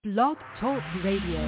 Blog Talk Radio.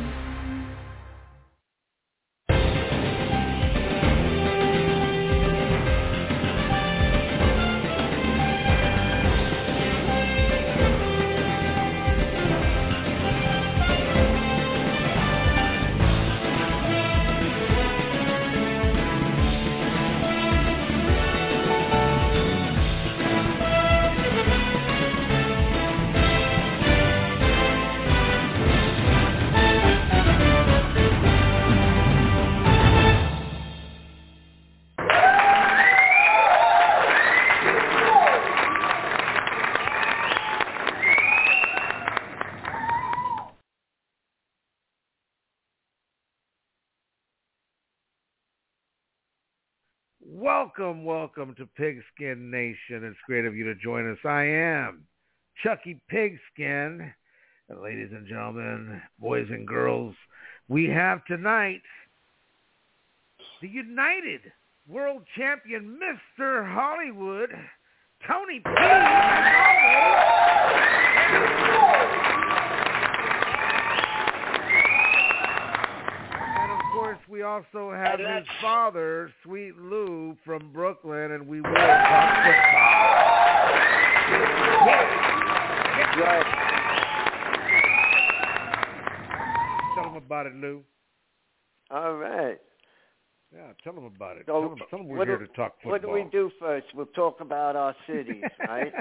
Welcome to Pigskin Nation. It's great of you to join us. I am Chucky Pigskin. And ladies and gentlemen, boys and girls, we have tonight the United World Champion, Mr. Hollywood, Tony P. We also have his father, Sweet Lou, from Brooklyn, and we will talk football. Yeah. Right. Tell him about it, Lou. All right. Yeah, tell him about it. So tell him we're here to talk football. What do we do first? We'll talk about our cities, right?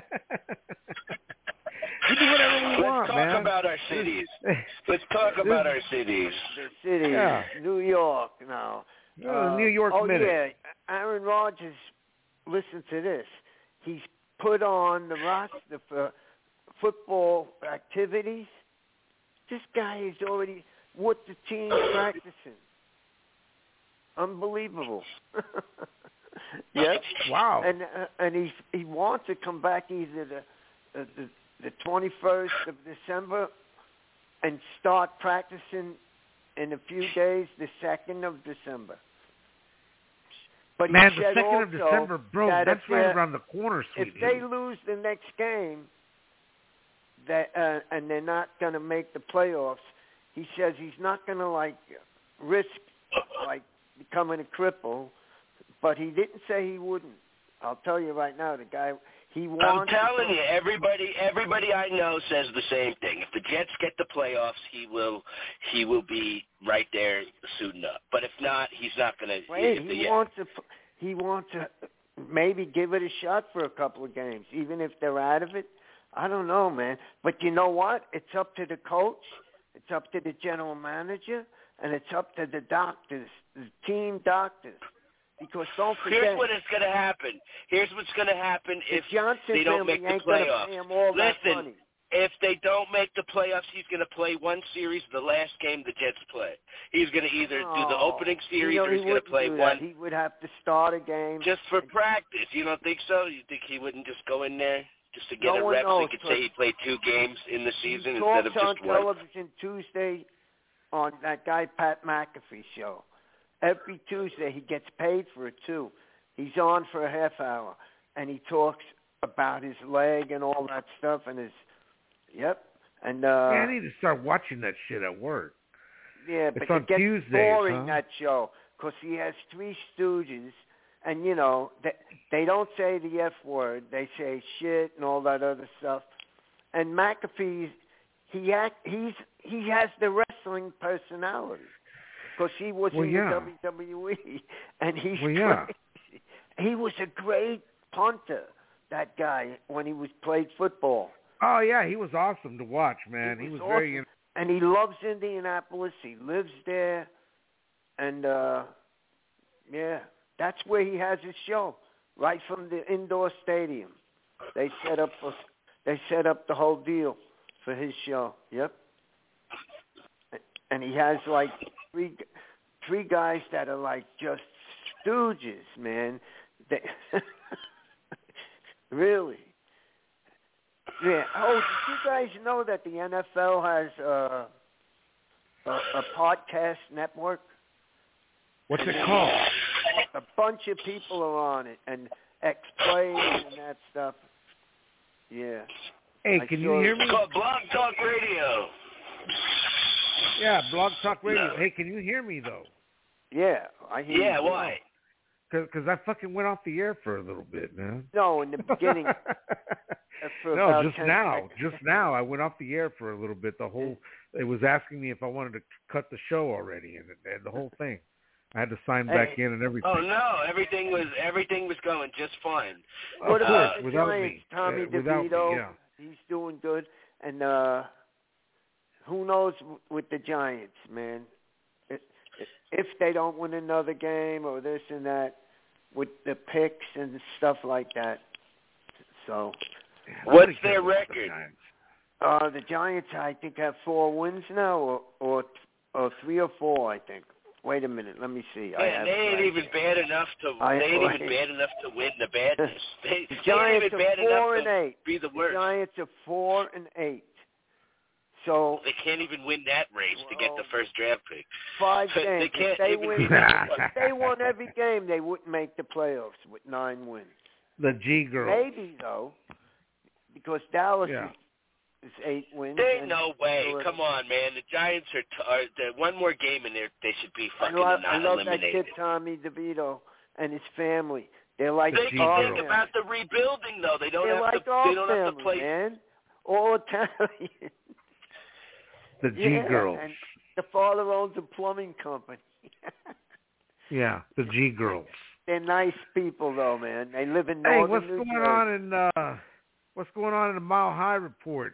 We do whatever we want, man. Let's talk about our cities. Let's talk about our cities. The cities, yeah. New York now. New York Minute. Yeah, Aaron Rodgers, listen to this. He's put on the roster for football activities. This guy is already with the team practicing. Unbelievable. Yes. Wow. And he wants to come back either the 21st of December and start practicing in a few days, the 2nd of December. But man, the 2nd of December, bro, that's right around the corner, sweetie. If they lose the next game and they're not going to make the playoffs, he says he's not going to, risk, becoming a cripple, but he didn't say he wouldn't. I'll tell you right now, the guy... I'm telling you, everybody I know says the same thing. If the Jets get the playoffs, he will be right there suiting up. But if not, he's not going to. He wants to maybe give it a shot for a couple of games, even if they're out of it. I don't know, man. But you know what? It's up to the coach. It's up to the general manager, and it's up to the doctors, the team doctors. Because don't forget. Here's what's going to happen if they don't make the playoffs. Listen, if they don't make the playoffs, he's going to play one series, the last game the Jets play. He's going to either do the opening series or he's going to play one. He would have to start a game. Just for practice. You don't think so? You think he wouldn't just go in there just to get a rep so he could say he played 2 games in the season instead of just one? He talks on television Tuesday on that guy Pat McAfee show. Every Tuesday he gets paid for it too. He's on for a half hour and he talks about his leg and all that stuff and And I need to start watching that shit at work. Yeah, but it gets Tuesdays, boring that show because he has 3 stooges and they don't say the F word. They say shit and all that other stuff. And McAfee, he has the wrestling personality. Because he was in the WWE, and he's crazy. He was a great punter, that guy, when he played football. Oh, yeah, he was awesome to watch, man. He was awesome. very... And he loves Indianapolis. He lives there. And, that's where he has his show, right from the indoor stadium. They set up the whole deal for his show. Yep. And he has, three guys that are just stooges, man. Really. Yeah. Oh, did you guys know that the NFL has a podcast network? What's it called? A bunch of people are on it and explain and that stuff. Yeah. Hey, can you hear me? It's called Blog Talk Radio. Yeah, Blog Talk Radio. No. Hey, can you hear me, though? Yeah, I hear you. Yeah, why? Because I fucking went off the air for a little bit, man. No, in the beginning. No, just now. I went off the air for a little bit. It was asking me if I wanted to cut the show already, and the whole thing. I had to sign back in and everything. Oh no, everything was going just fine. What about the without Giants? me. Tommy DeVito, he's doing good, and who knows with the Giants, man? If they don't win another game or this and that, with the picks and stuff like that. So, what's their record? The Giants, I think, have 4 wins now, or 3 or 4, I think. Wait a minute, let me see. Man, they ain't even bad enough to. They ain't even bad enough to win the badness. The They Giants ain't even bad are 4 enough and 8. to be the worst. The Giants are 4 and 8. So they can't even win that race to get the first draft pick. 5 games. They can't If they won every game, they wouldn't make the playoffs with 9 wins. The G girls. Maybe though, because Dallas is 8 wins. There ain't no way. Come on, man. The Giants are one more game in there. They should be fucking I love eliminated. that kid Tommy DeVito and his family. They're like they can think about the rebuilding though. They don't have to. They don't have to play. Man. All Italian. The G girls. And the father owns a plumbing company. Yeah, the G girls. They're nice people, though, man. They live in northern New Jersey. What's going on in the Mile High Report?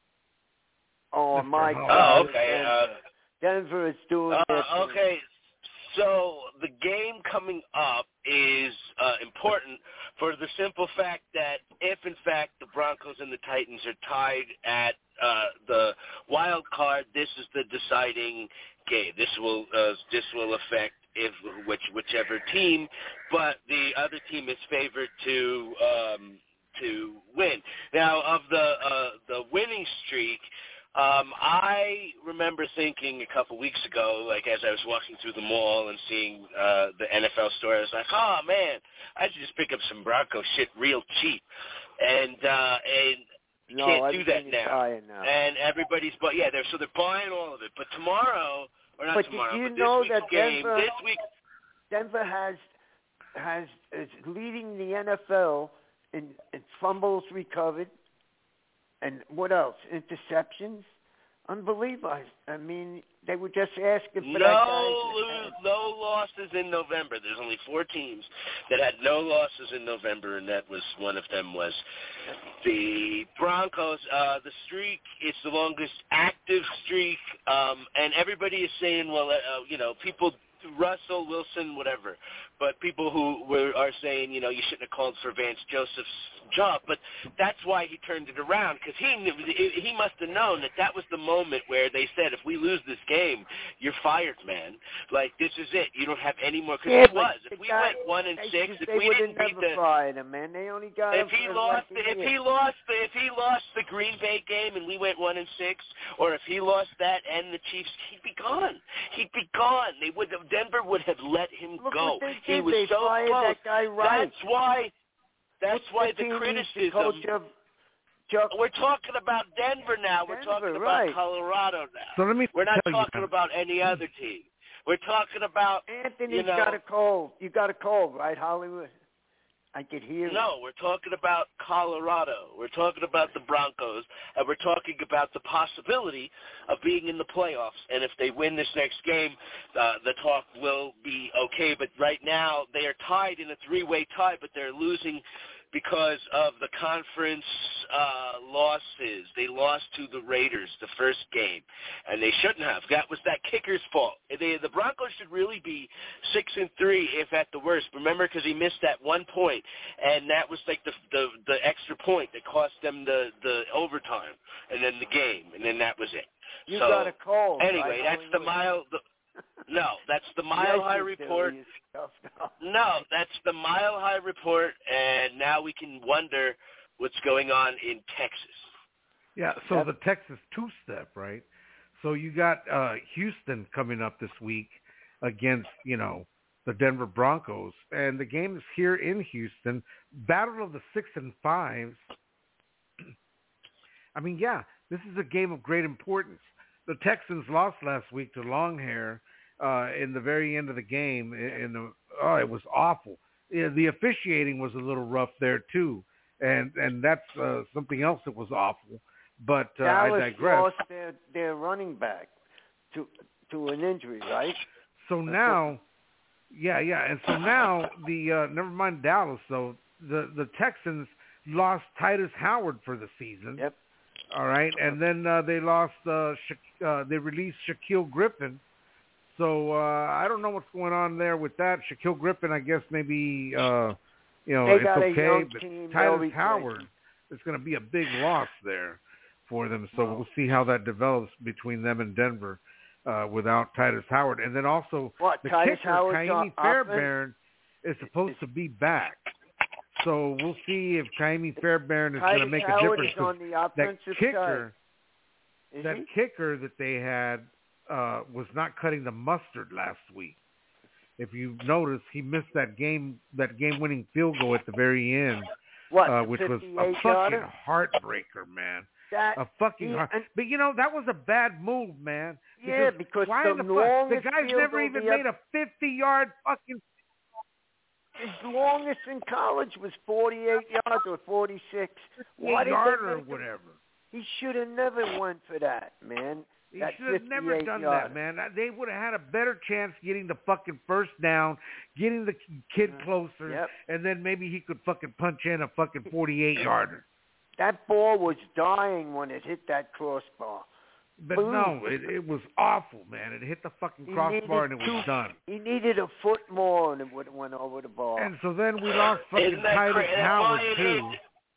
Oh, my God. Oh, okay. Denver is doing this. Okay, so the game coming up is important for the simple fact that if, in fact, the Broncos and the Titans are tied at the wild card, this is the deciding game. This will affect whichever team, but the other team is favored to win. Now, of the winning streak, I remember thinking a couple weeks ago, like as I was walking through the mall and seeing the NFL store, I was like, oh man, I should just pick up some Bronco shit real cheap, and you can't do that now. And everybo's they're buying all of it. But tomorrow, or not tomorrow, did you but know this that week's game, Denver, this week, Denver is leading the NFL in fumbles recovered, and what else? Interceptions. Unbelievable. I mean, they were just asking for that guy. No losses in November. There's only 4 teams that had no losses in November, and that was one of them was the Broncos. The streak, it's the longest active streak, and everybody is saying, well, people, Russell Wilson, whatever, but people who are saying, you shouldn't have called for Vance Joseph's job, but that's why he turned it around, because he must have known that was the moment where they said, if we lose this game, you're fired, man. Like, this is it. You don't have any more. Because if we went 1-6, if we didn't beat the fired him, man. They only got if he lost the Green Bay game and we went 1-6, or if he lost that and the Chiefs, he'd be gone. Denver would have let him go. He was so close. That guy right. That's why the criticism. We're talking about Denver now. We're talking about Colorado now. So we're not talking about any other team. We're talking about Anthony's got a cold. You got a cold, right, Hollywood? I could hear. No, we're talking about Colorado. We're talking about the Broncos, and we're talking about the possibility of being in the playoffs. And if they win this next game, the talk will be okay. But right now, they are tied in a 3-way tie, but they're losing because of the conference losses. They lost to the Raiders the first game, and they shouldn't have. That was that kicker's fault. The Broncos should really be 6-3 if at the worst. Remember, because he missed that 1 point, and that was like the extra point that cost them the overtime, and then the game, and then that was it. You got a cold. Anyway, right? That's the mile. No, that's the Mile High Report. No, that's the Mile High Report, and now we can wonder what's going on in Texas. Yeah, so the Texas two-step, right? So you got Houston coming up this week against, the Denver Broncos, and the game is here in Houston. Battle of the 6 and 5s. I mean, this is a game of great importance. the Texans lost last week to Longhair in the very end of the game. It was awful. The officiating was a little rough there too, and that's something else that was awful. But I digress. Lost their running back to an injury, right? So now, and so now never mind Dallas though. The Texans lost Titus Howard for the season. Yep. All right, and then they lost. They released Shaquille Griffin. So I don't know what's going on there with that. Shaquille Griffin, I guess maybe it's okay, but Titus Howard is going to be a big loss there for them. So we'll see how that develops between them and Denver without Titus Howard. And then also the kicker, Kaimi Fairbairn, is supposed to be back. So we'll see if Kaimi Fairbairn is going to make a difference. On the offensive that kicker that they had was not cutting the mustard last week. If you notice, he missed that game-winning field goal at the very end, which was a fucking heartbreaker, man. But that was a bad move, man. Yeah, because the guy's never even made a 50-yard fucking. His longest in college was 48 yards or 46. Why did or whatever. He should have never went for that, man. He should have never done that, man. They would have had a better chance getting the fucking first down, getting the kid closer, and then maybe he could fucking punch in a fucking 48-yarder. That ball was dying when it hit that crossbar. But no, it was awful, man. It hit the fucking crossbar and it was done. He needed a foot more and it would have went over the ball. And so then we lost fucking Titus Howard, too.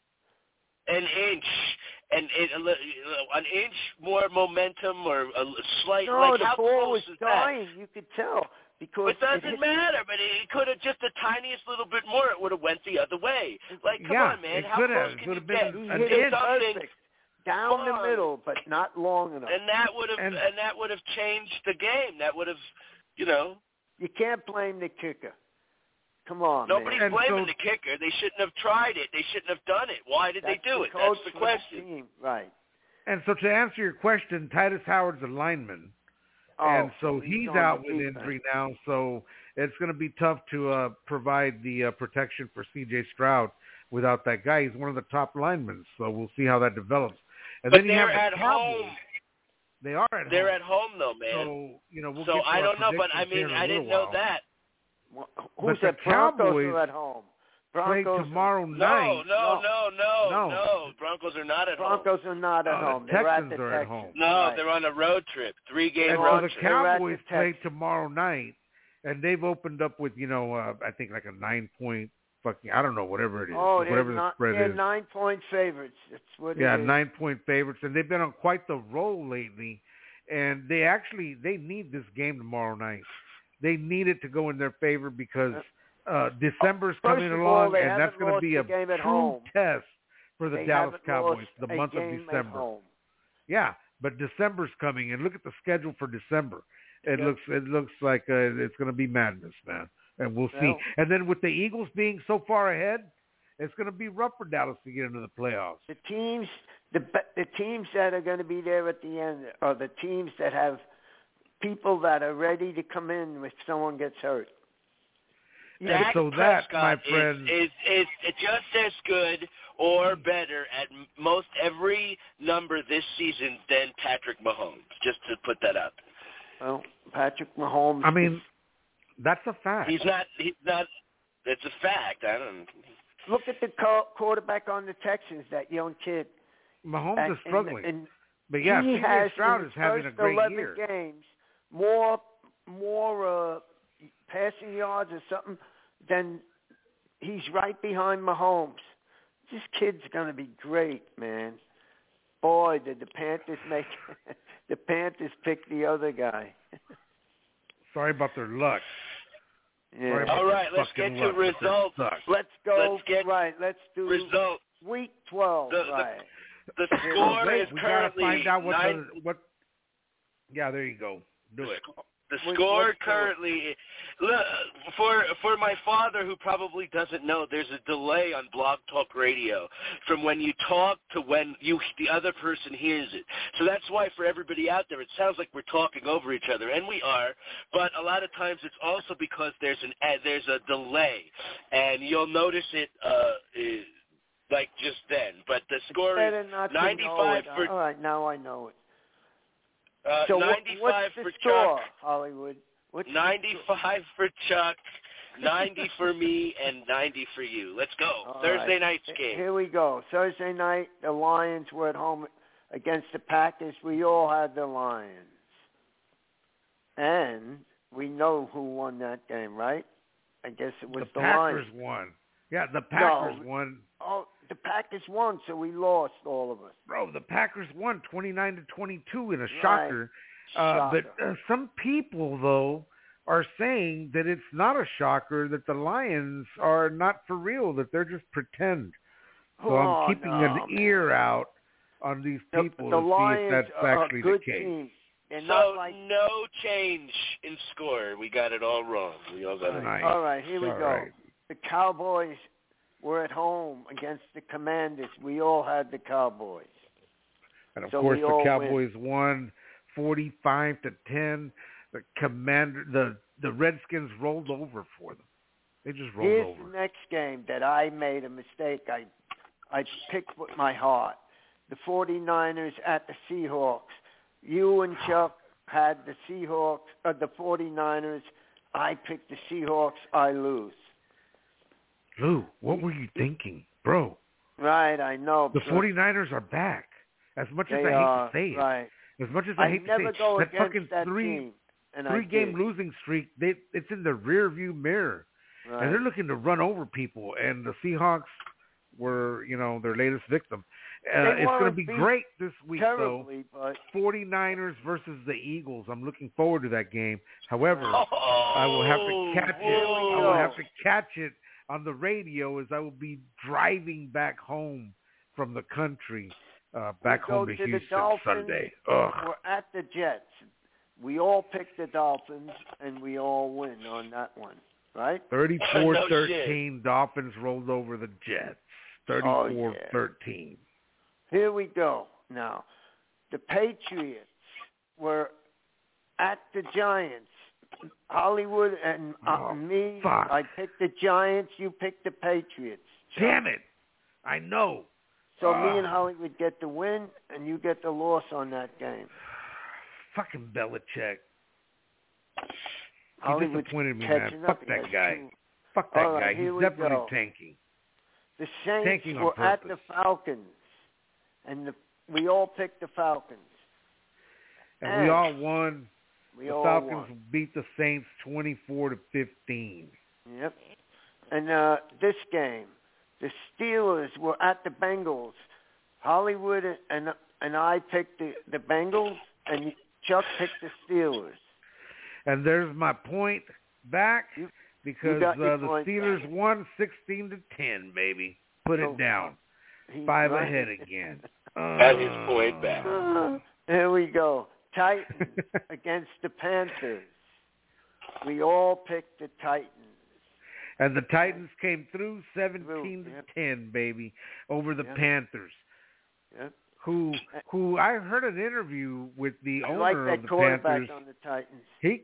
An inch. And an inch more momentum or a slight. No, like the how ball was close is dying. That? You could tell because it doesn't matter. But it could have just the tiniest little bit more. It would have went the other way. Like, come on, man. How close can you get? He hit it perfect down the middle, but not long enough. And that would have changed the game. That would have, You can't blame the kicker. Come on, Nobody's man. blaming the kicker. They shouldn't have tried it. They shouldn't have done it. Why did they do it? That's the question. Right. And so to answer your question, Titus Howard's a lineman. And so he's out with injury now. So it's going to be tough to provide the protection for C.J. Stroud without that guy. He's one of the top linemen. So we'll see how that develops. And then you have the Cowboys. Home. They are at home. They're at home, though, man. So, we'll so get to I don't know, but I mean, I didn't know that. Who's the Broncos are at home? Play tomorrow night. No. Broncos are not at home. Broncos are not at home. The Texans are at home. No, they're on a road trip. 3-game road trip. The Cowboys play tomorrow night, and they've opened up with, I think like a 9-point fucking, I don't know, whatever it is. Whatever the spread is. 9-point favorites. That's what it is. 9-point favorites, and they've been on quite the roll lately, and they need this game tomorrow night. They need it to go in their favor because December's coming along, and that's going to be a true test for the Dallas Cowboys, the month of December. Yeah, but December's coming, and look at the schedule for December. It looks like it's going to be madness, man, and we'll see. And then with the Eagles being so far ahead, it's going to be rough for Dallas to get into the playoffs. The teams that are going to be there at the end are the teams that have people that are ready to come in if someone gets hurt. And so that, my friend, is just as good or better at most every number this season than Patrick Mahomes. Just to put that out. Well, Patrick Mahomes. I mean, that's a fact. He's not. It's a fact. I don't. Look at the quarterback on the Texans, that young kid. Mahomes is struggling. But yeah, C.J. Stroud is having a great 11 year. Games, more passing yards or something, then he's right behind Mahomes. This kid's going to be great, man. Boy, did the Panthers the Panthers pick the other guy. Sorry about their luck. Yeah. All right, let's get to results. Let's go. Let's do results. Week 12. The score is we currently gotta find out what. Yeah, there you go. Do it. The score currently, look, for my father who probably doesn't know, there's a delay on Blog Talk Radio from when you talk to when the other person hears it. So that's why for everybody out there, it sounds like we're talking over each other, and we are. But a lot of times it's also because there's a delay, and you'll notice it like just then. But the score is 95 for. All right, now I know it. So 95 what's the for score, Chuck, Hollywood? What's 95 for Chuck, 90 for me, and 90 for you. Let's go. All Thursday right. night's game. Here we go. Thursday night, the Lions were at home against the Packers. We all had the Lions. And we know who won that game, right? I guess it was the Packers Lions. won. Yeah, the Packers won. Oh, the Packers won, so we lost, all of us. Bro, the Packers won 29-22 in a Shocker. But some people, though, are saying that it's not a shocker, that the Lions are not for real, that they're just pretend. So I'm keeping an ear out on these people the to Lions see if that's actually good the case. Team. They're so not like... no change in score. We got it all wrong. We all got it Nice. All right, here we go. Right. The Cowboys were at home against the Commanders. We all had the Cowboys. And of course, the Cowboys won 45-10. The Redskins rolled over for them. They just rolled over. Here's the next game that I made a mistake. I picked with my heart. The 49ers at the Seahawks. You and Chuck had the Seahawks, the 49ers. I picked the Seahawks. I lose. Lou, what were you thinking? Bro. Right, I know. The 49ers are back. As much as I hate to say it. Right. As much as I hate to say it. Go that against fucking that three-game team, losing streak, it's in the rear-view mirror. Right. And they're looking to run over people. And the Seahawks were, their latest victim. It's going to be great this week, though. But 49ers versus the Eagles. I'm looking forward to that game. However, I will have to catch it. I will have to catch it on the radio as I will be driving back home from the country, back home to Houston Sunday. Ugh. We're at the Jets. We all picked the Dolphins, and we all win on that one, right? 34-13, Dolphins rolled over the Jets. 34-13. Here we go. Now, the Patriots were at the Giants. Hollywood and me, fuck. I picked the Giants. You picked the Patriots. Damn it. I know. So me and Hollywood get the win, and you get the loss on that game. Fucking Belichick. He disappointed me, man. Fuck that guy. Fuck that guy. He's definitely tanking. The Saints were at the Falcons, and we all picked the Falcons. And we all won. The Falcons beat the Saints 24-15. Yep. And this game, the Steelers were at the Bengals. Hollywood and I picked the Bengals, and Chuck picked the Steelers. And there's my point back because the Steelers won 16-10, baby. Put it down. 5 ahead again. At his point back. There we go. Titans against the Panthers. We all picked the Titans. And the Titans came through 17-10, baby, over the Panthers. Yep. Who I heard an interview with the owner like of that the quarterback Panthers. On the Titans.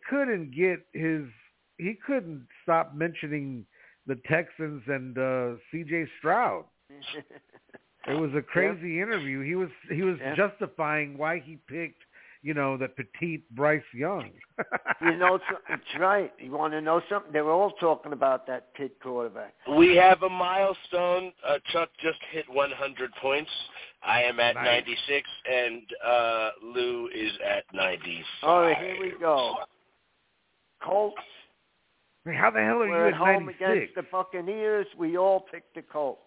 He couldn't stop mentioning the Texans and C.J. Stroud. It was a crazy interview. He was justifying why he picked, the petite Bryce Young. It's right. You want to know something? They were all talking about that kid quarterback. We have a milestone. Chuck just hit 100 points. I am at 96, and Lou is at 95. All right, here we go. Colts. I mean, how the hell are We're you at 96? home against the Buccaneers. We all picked the Colts.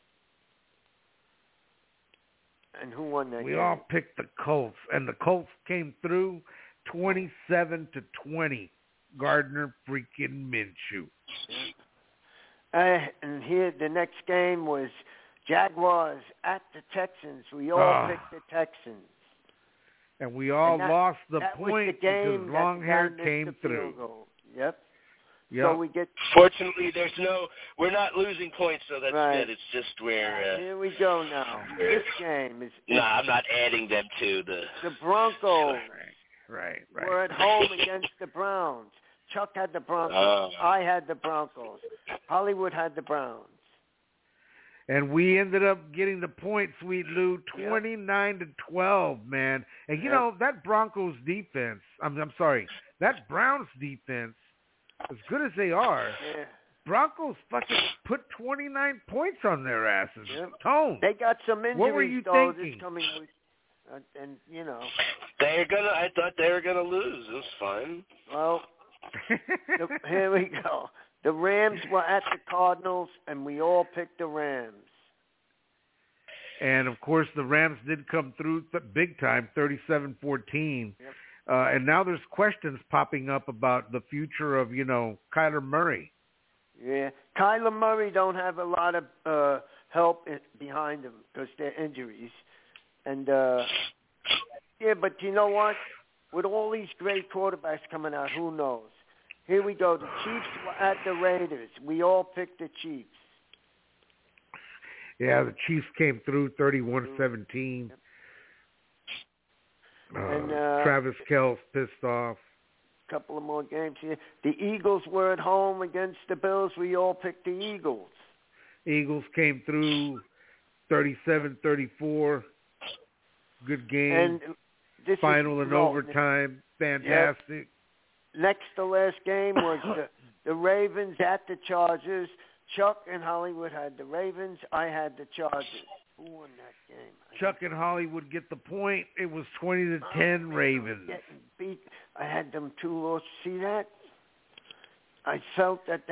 And who won that game? We all picked the Colts, and the Colts came through 27-20. Gardner freaking Minshew. And here the next game was Jaguars at the Texans. We all picked the Texans. And we all lost the point because long hair came through. Yep. Yep. So we get. Fortunately, we're not losing points, so that's right. good. It's just we're. Here we go now. This game is. No, I'm not adding them to the Broncos. Right. We're at home against the Browns. Chuck had the Broncos. I had the Broncos. Hollywood had the Browns. And we ended up getting the point, Sweet Lou, 29-12, man. And you know that Broncos defense. I'm sorry, that Browns defense. As good as they are, Broncos fucking put 29 points on their asses. Tone. They got some injuries. What were you thinking? This coming week, and you know. I thought they were gonna lose. It was fun. Well, here we go. The Rams were at the Cardinals, and we all picked the Rams. And of course, the Rams did come through big time, 37-14. Yep. And now there's questions popping up about the future of, Kyler Murray. Yeah. Kyler Murray don't have a lot of help behind him because they're injuries. And, but you know what? With all these great quarterbacks coming out, who knows? Here we go. The Chiefs were at the Raiders. We all picked the Chiefs. Yeah, the Chiefs came through 31-17. Yep. And Travis Kelce pissed off. A couple of more games here. The Eagles were at home against the Bills. We all picked the Eagles. Eagles came through 37-34. Good game. And this final in overtime. Fantastic. Yep. Next to last game was the Ravens at the Chargers. Chuck and Hollywood had the Ravens. I had the Chargers. Who won that game? Chuck and Hollywood get the point. It was 20-10 Ravens. Getting beat. I had them 2 losses. See that? I felt that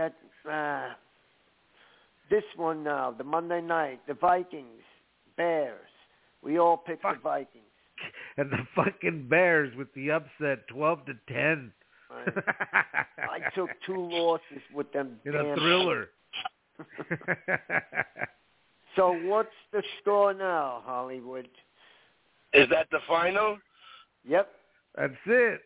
this one now, the Monday night, the Vikings, Bears. We all picked the Vikings. And the fucking Bears with the upset, 12-10. Right. I took 2 losses with them. In a thriller. So what's the score now, Hollywood? Is that the final? Yep. That's it.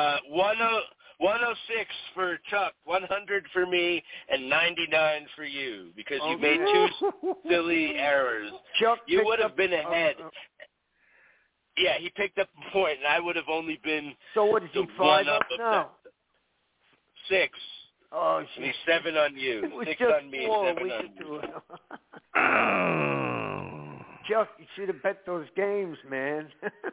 106 for Chuck, 100 for me, and 99 for you because you made 2 silly errors. Chuck, you would have been ahead. Yeah, he picked up a point, and I would have only been. So what is he 5 up now? 6. Oh, shit. He's 7 on you. It was 6 just on me, 7 on you. Chuck, you should have bet those games, man.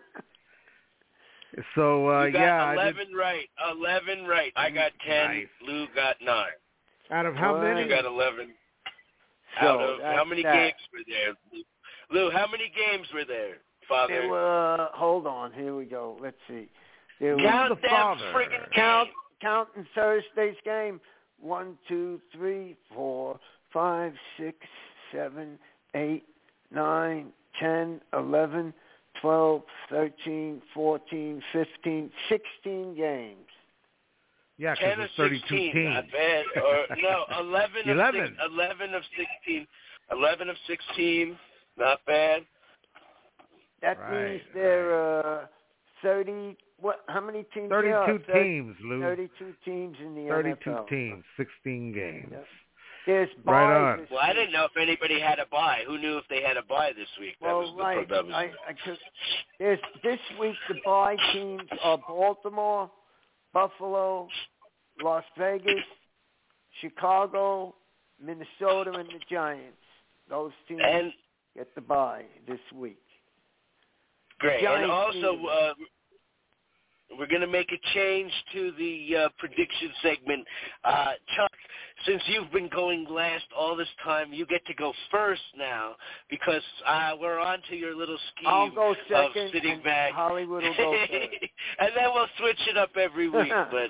So, you got 11 right. 11 right. I got 10. Nice. Lou got 9. Out of how many? You got 11. Out of how many games were there? Lou, how many games were there, Father? There were, hold on. Here we go. Let's see. Count them friggin' Counting Thursday's game. 1, 2, 3, 4, 5, 6, 7, 8, 9, 10, 11, 12, 13, 14, 15, 16 games. Yeah, because it's 32 teams. Not bad. Or, no, 11 of 16. 11 of 16. Not bad. That means there 30. What? How many teams? 32 teams, Lou. 32 teams in the 32 NFL. teams, 16 games. Yep. There's right on. Well, I didn't know if anybody had a bye. Who knew if they had a bye this week? Well, there's this week the bye teams are Baltimore, Buffalo, Las Vegas, Chicago, Minnesota, and the Giants. Those teams get the bye this week. Great. And also, we're going to make a change to the prediction segment. Chuck, since you've been going last all this time, you get to go first now because we're on to your little scheme I'll go second, of sitting back. Hollywood will go first. And then we'll switch it up every week. But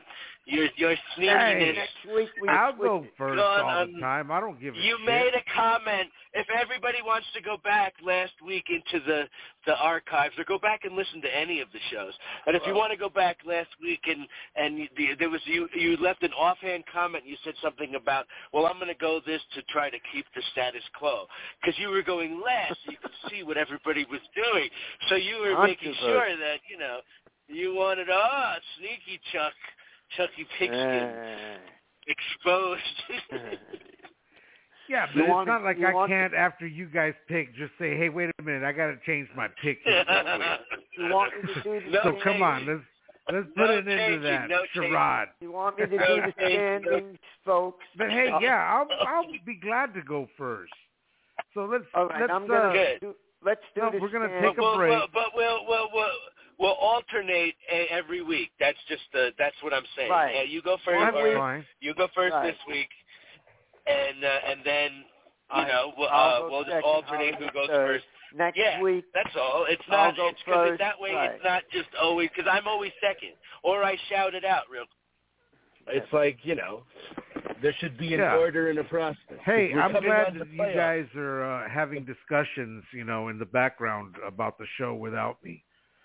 Your sneakiness. Next week I'll go first all the time. I don't give a shit. You made a comment. If everybody wants to go back last week into the archives, or go back and listen to any of the shows, and if you want to go back last week and there was you left an offhand comment. You said something about, well, I'm going to go this to try to keep the status quo, because you were going last, so you could see what everybody was doing. So you were making sure that you wanted sneaky Chucky Pigskin exposed. Yeah, but it's not like I can't, after you guys pick, just say, hey, wait a minute, I got to change my pick. You want me to do the So come on, let's put an end to that charade. You want me to do the standings, folks? But hey, yeah, I'll be glad to go first. So let's do We're gonna take a break. But we'll alternate every week. That's what I'm saying. Right. Yeah, you go first. You go first this week, and then we'll just alternate who goes first. Next week. That's all. It's not. It's because that way it's not just always, because I'm always second, or I shout it out real. It's like, there should be an order and a process. Hey, I'm glad that you guys are having discussions, in the background about the show without me.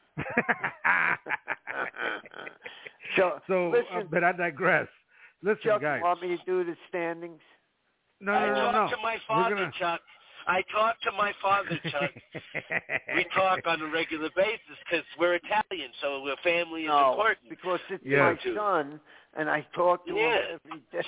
Listen, but I digress. Listen, Chuck, guys. You want me to do the standings? No. I talked to my father, Chuck. We talk on a regular basis because we're Italian, so family is important. Because it's my son, and I talk to him every day.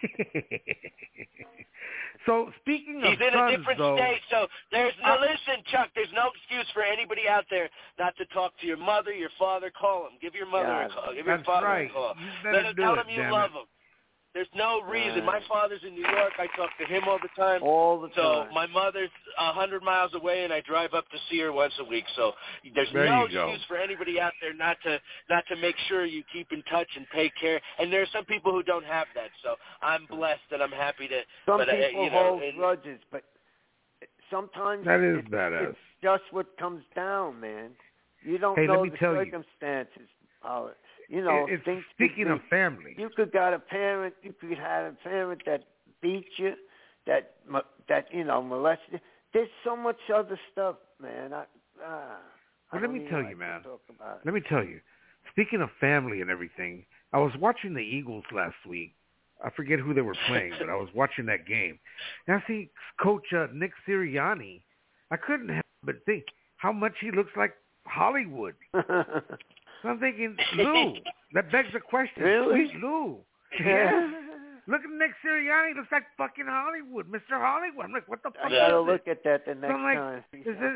So speaking of he's in sons, a different state, so listen, Chuck, there's no excuse for anybody out there not to talk to your mother, your father. Call them. Give your mother a call. Give your father a call. Tell them you love them. There's no reason. My father's in New York. I talk to him all the time. So my mother's 100 miles away, and I drive up to see her once a week. So there's no excuse for anybody out there not to make sure you keep in touch and take care. And there are some people who don't have that. So I'm blessed, and I'm happy to. Some people hold grudges, but sometimes that is badass. It's just what comes down, man. You don't know the circumstances. Speaking of family, you could have a parent that beat you, that molested you. There's so much other stuff, man. Let me tell you. Speaking of family and everything, I was watching the Eagles last week. I forget who they were playing, but I was watching that game. And I see Coach Nick Sirianni. I couldn't help but think how much he looks like Hollywood. I'm thinking, Lou, that begs the question. Really? Sweet Lou. Yeah. Look at Nick Sirianni. Looks like fucking Hollywood, Mr. Hollywood. I'm like, what the fuck? I gotta look at that the next time.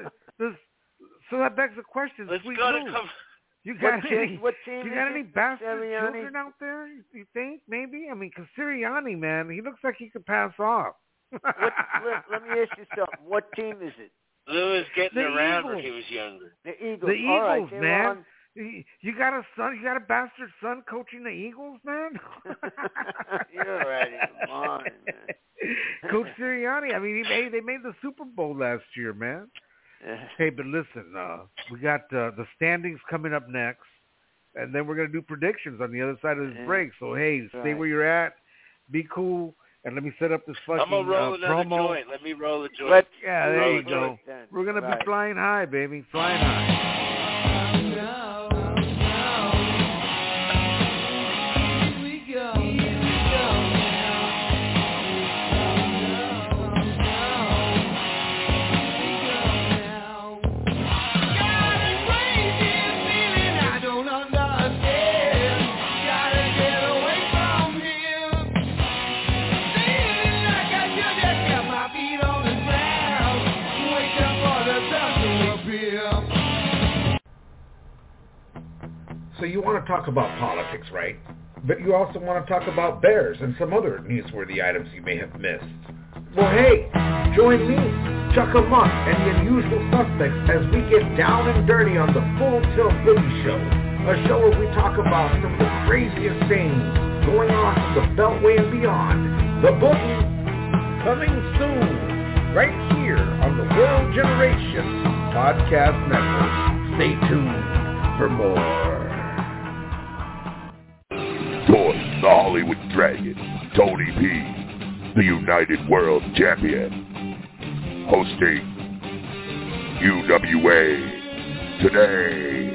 So that begs the question. Sweet Lou. You got any bastard children out there? You think maybe? I mean, because Sirianni, man, he looks like he could pass off. Let me ask you something. What team is it? Lou was getting around when he was younger. The Eagles. The Eagles, man. You got a son? You got a bastard son coaching the Eagles, man? You're right. Come on, man. Coach Sirianni. I mean, they made the Super Bowl last year, man. Hey, but listen, we got the standings coming up next, and then we're gonna do predictions on the other side of this break. So hey, stay where you're at, be cool, and let me set up this fucking I'm gonna roll another promo. joint. Let me roll a joint. There you go. We're gonna be flying high, baby, flying high. So you want to talk about politics, right? But you also want to talk about bears and some other newsworthy items you may have missed. Well, hey, join me, Chuck Amok, and the unusual suspects as we get down and dirty on the Full Tilt Boogie Show, a show where we talk about some of the craziest things going on from the Beltway and beyond. The Boogie, coming soon, right here on the World Generation Podcast Network. Stay tuned for more. Boy, Hollywood Dragon, Tony P, the United World Champion, hosting UWA Today.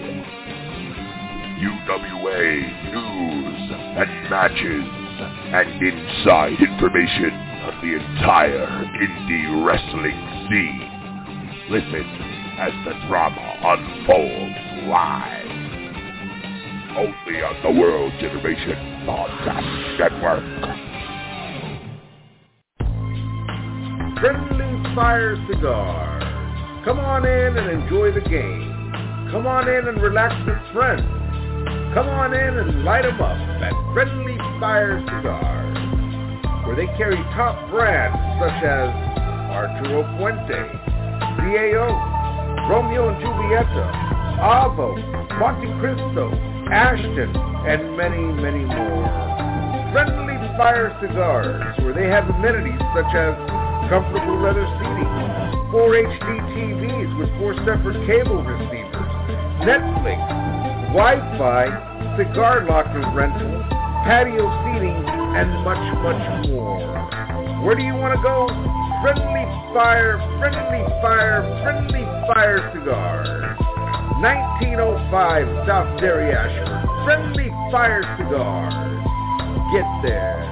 UWA news and matches and inside information on the entire indie wrestling scene. Listen as the drama unfolds live. Only on the World Generation Podcast Network. Friendly Fire Cigars. Come on in and enjoy the game. Come on in and relax with friends. Come on in and light them up at Friendly Fire Cigars, where they carry top brands such as Arturo Fuente, CAO, Romeo and Julieta, Avo, Monte Cristo, Ashton, and many, many more. Friendly Fire Cigars, where they have amenities such as comfortable leather seating, 4 HD TVs with 4 separate cable receivers, Netflix, Wi-Fi, cigar locker rental, patio seating, and much, much more. Where do you want to go? Friendly Fire, Friendly Fire, Friendly Fire Cigars. 1905 South Derry Ashford. Friendly Fire Cigars. Get there.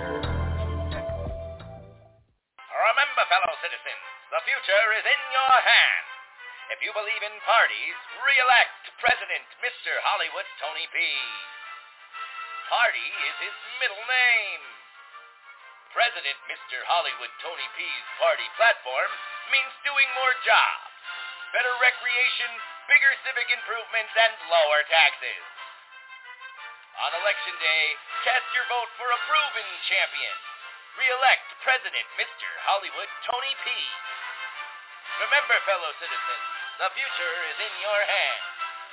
Remember, fellow citizens, the future is in your hands. If you believe in parties, re-elect President Mr. Hollywood Tony P. Hardy is his middle name. President Mr. Hollywood Tony P's party platform means doing more jobs, better recreation, bigger civic improvements, and lower taxes. On Election Day, cast your vote for a proven champion. Re-elect President Mr. Hollywood Tony P. Remember, fellow citizens, the future is in your hands.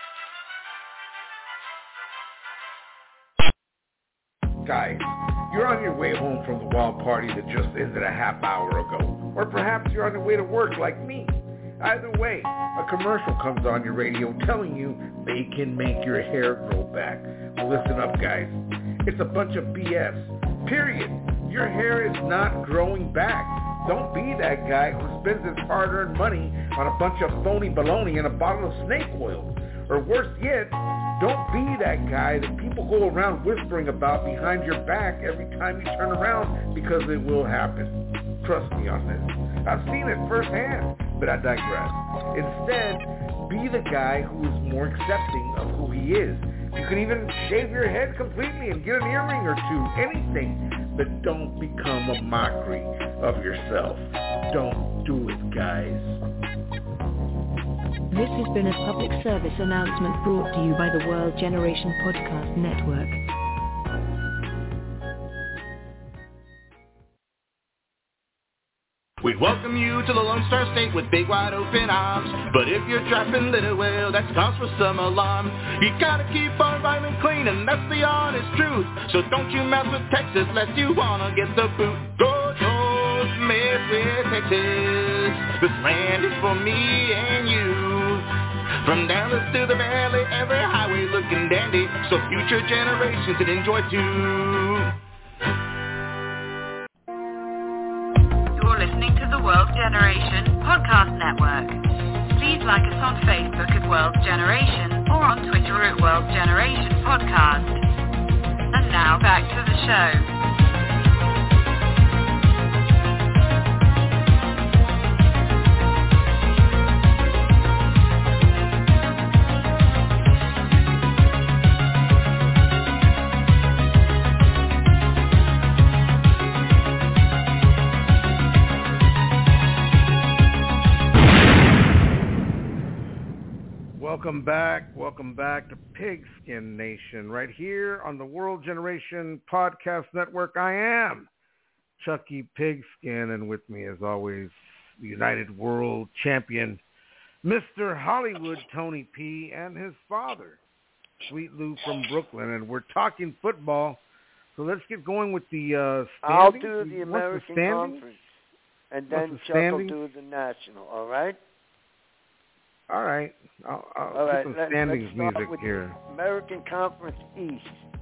Guys, you're on your way home from the wild party that just ended a half hour ago. Or perhaps you're on your way to work like me. Either way, a commercial comes on your radio telling you they can make your hair grow back. Well, listen up, guys. It's a bunch of BS. Period. Your hair is not growing back. Don't be that guy who spends his hard-earned money on a bunch of phony baloney and a bottle of snake oil. Or worse yet, don't be that guy that people go around whispering about behind your back every time you turn around, because it will happen. Trust me on this. I've seen it firsthand, but I digress. Instead, be the guy who is more accepting of who he is. You can even shave your head completely and get an earring or two, anything, but don't become a mockery of yourself. Don't do it, guys. This has been a public service announcement brought to you by the World Generation Podcast Network. We welcome you to the Lone Star State with big wide open arms. But if you're trapping little, well, that's cause for some alarm. You gotta keep our environment clean, and that's the honest truth. So don't you mess with Texas unless you wanna get the boot. Don't mess with Texas. This land is for me and you. From Dallas to the valley, every highway looking dandy, so future generations can enjoy too. You're listening to the World Generation Podcast Network. Please like us on Facebook at World Generation or on Twitter at World Generation Podcast. And now back to the show. Welcome back to Pigskin Nation, right here on the World Generation Podcast Network. I am Chucky Pigskin, and with me, as always, the United World Champion, Mr. Hollywood Tony P, and his father, Sweet Lou from Brooklyn, and we're talking football. So let's get going with the standings. I'll do the American Conference, and then Chuck will do the National, all right? All right. I'll all right, put some standings let's start music with here. The American Conference East.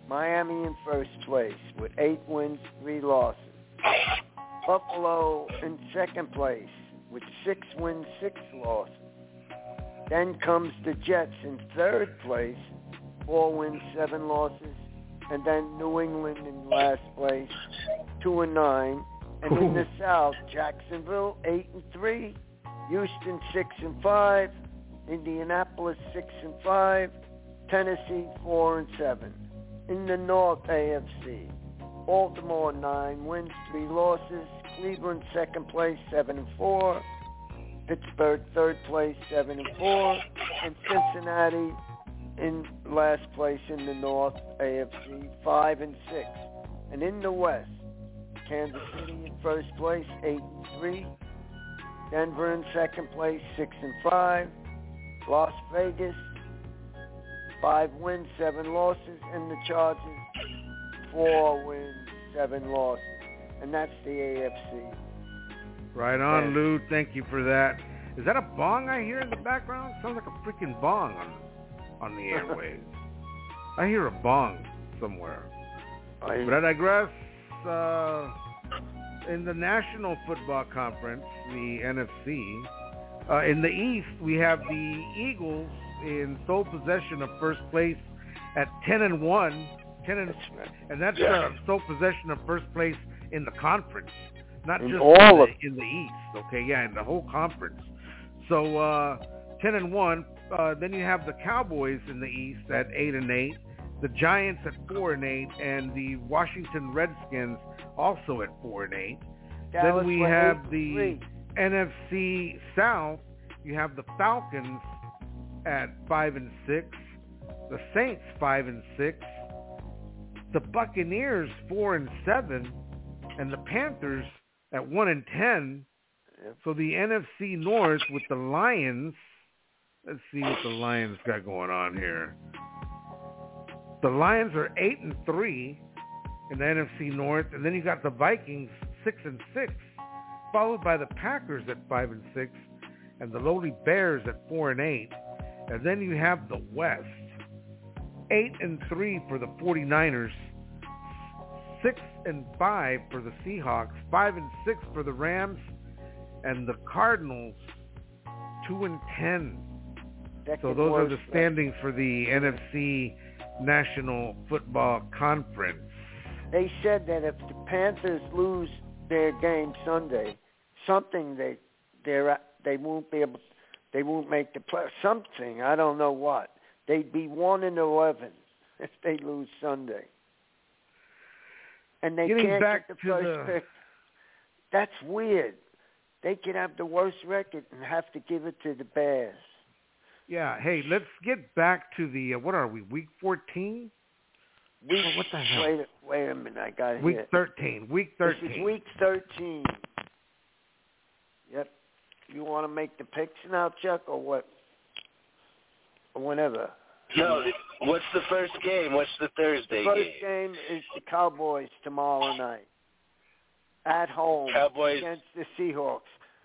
Miami in first place with 8 wins, 3 losses. Buffalo in second place with 6 wins, 6 losses. Then comes the Jets in third place, 4 wins, 7 losses. And then New England in last place, 2-9. And in the South, Jacksonville 8-3, Houston 6-5, Indianapolis 6-5, Tennessee 4-7. In the North AFC, Baltimore 9 wins, 3 losses, Cleveland second place 7-4, Pittsburgh third place 7-4, and Cincinnati in last place in the North AFC 5-6. And in the West, Kansas City in first place 8-3, Denver in second place 6-5, Las Vegas 5 wins, 7 losses, and the Chargers 4 wins, 7 losses. And that's the AFC. Right on, Lou. Thank you for that. Is that a bong I hear in the background? Sounds like a freaking bong on the airwaves. I hear a bong somewhere. But I digress. In the National Football Conference, the NFC, in the East, we have the Eagles in sole possession of first place at 10-1, and that's sole possession of first place in the conference, not just in the East. Okay, yeah, in the whole conference. So 10-1. Then you have the Cowboys in the East at 8-8, the Giants at 4-8, and the Washington Redskins also at 4-8. Then we have the NFC South. You have the Falcons at 5-6, the Saints 5-6, the Buccaneers 4-7, and the Panthers at 1-10. So the NFC North with the Lions. Let's see what the Lions got going on here. The Lions are 8-3 in the NFC North, and then you got the Vikings 6-6, followed by the Packers at 5-6, and the lowly Bears at 4-8. And then you have the West, 8-3 for the 49ers, 6-5 for the Seahawks, 5-6 for the Rams, and the Cardinals 2-10. So those are the standings for the NFC National Football Conference. They said that if the Panthers lose their game Sunday, they won't be able. They won't make the play. Something, I don't know what. They'd be 1-11 if they lose Sunday, and they can't get the first pick. That's weird. They could have the worst record and have to give it to the Bears. Yeah. Hey, let's get back to the what are we? Week 14. What the hell? Wait a minute. I got it. Week 13. Week 13. This is week 13. Yep. You want to make the picks now, Chuck, or what? Or whenever. No. What's the first game? What's the Thursday game? The first game is the Cowboys tomorrow night at home against the Seahawks.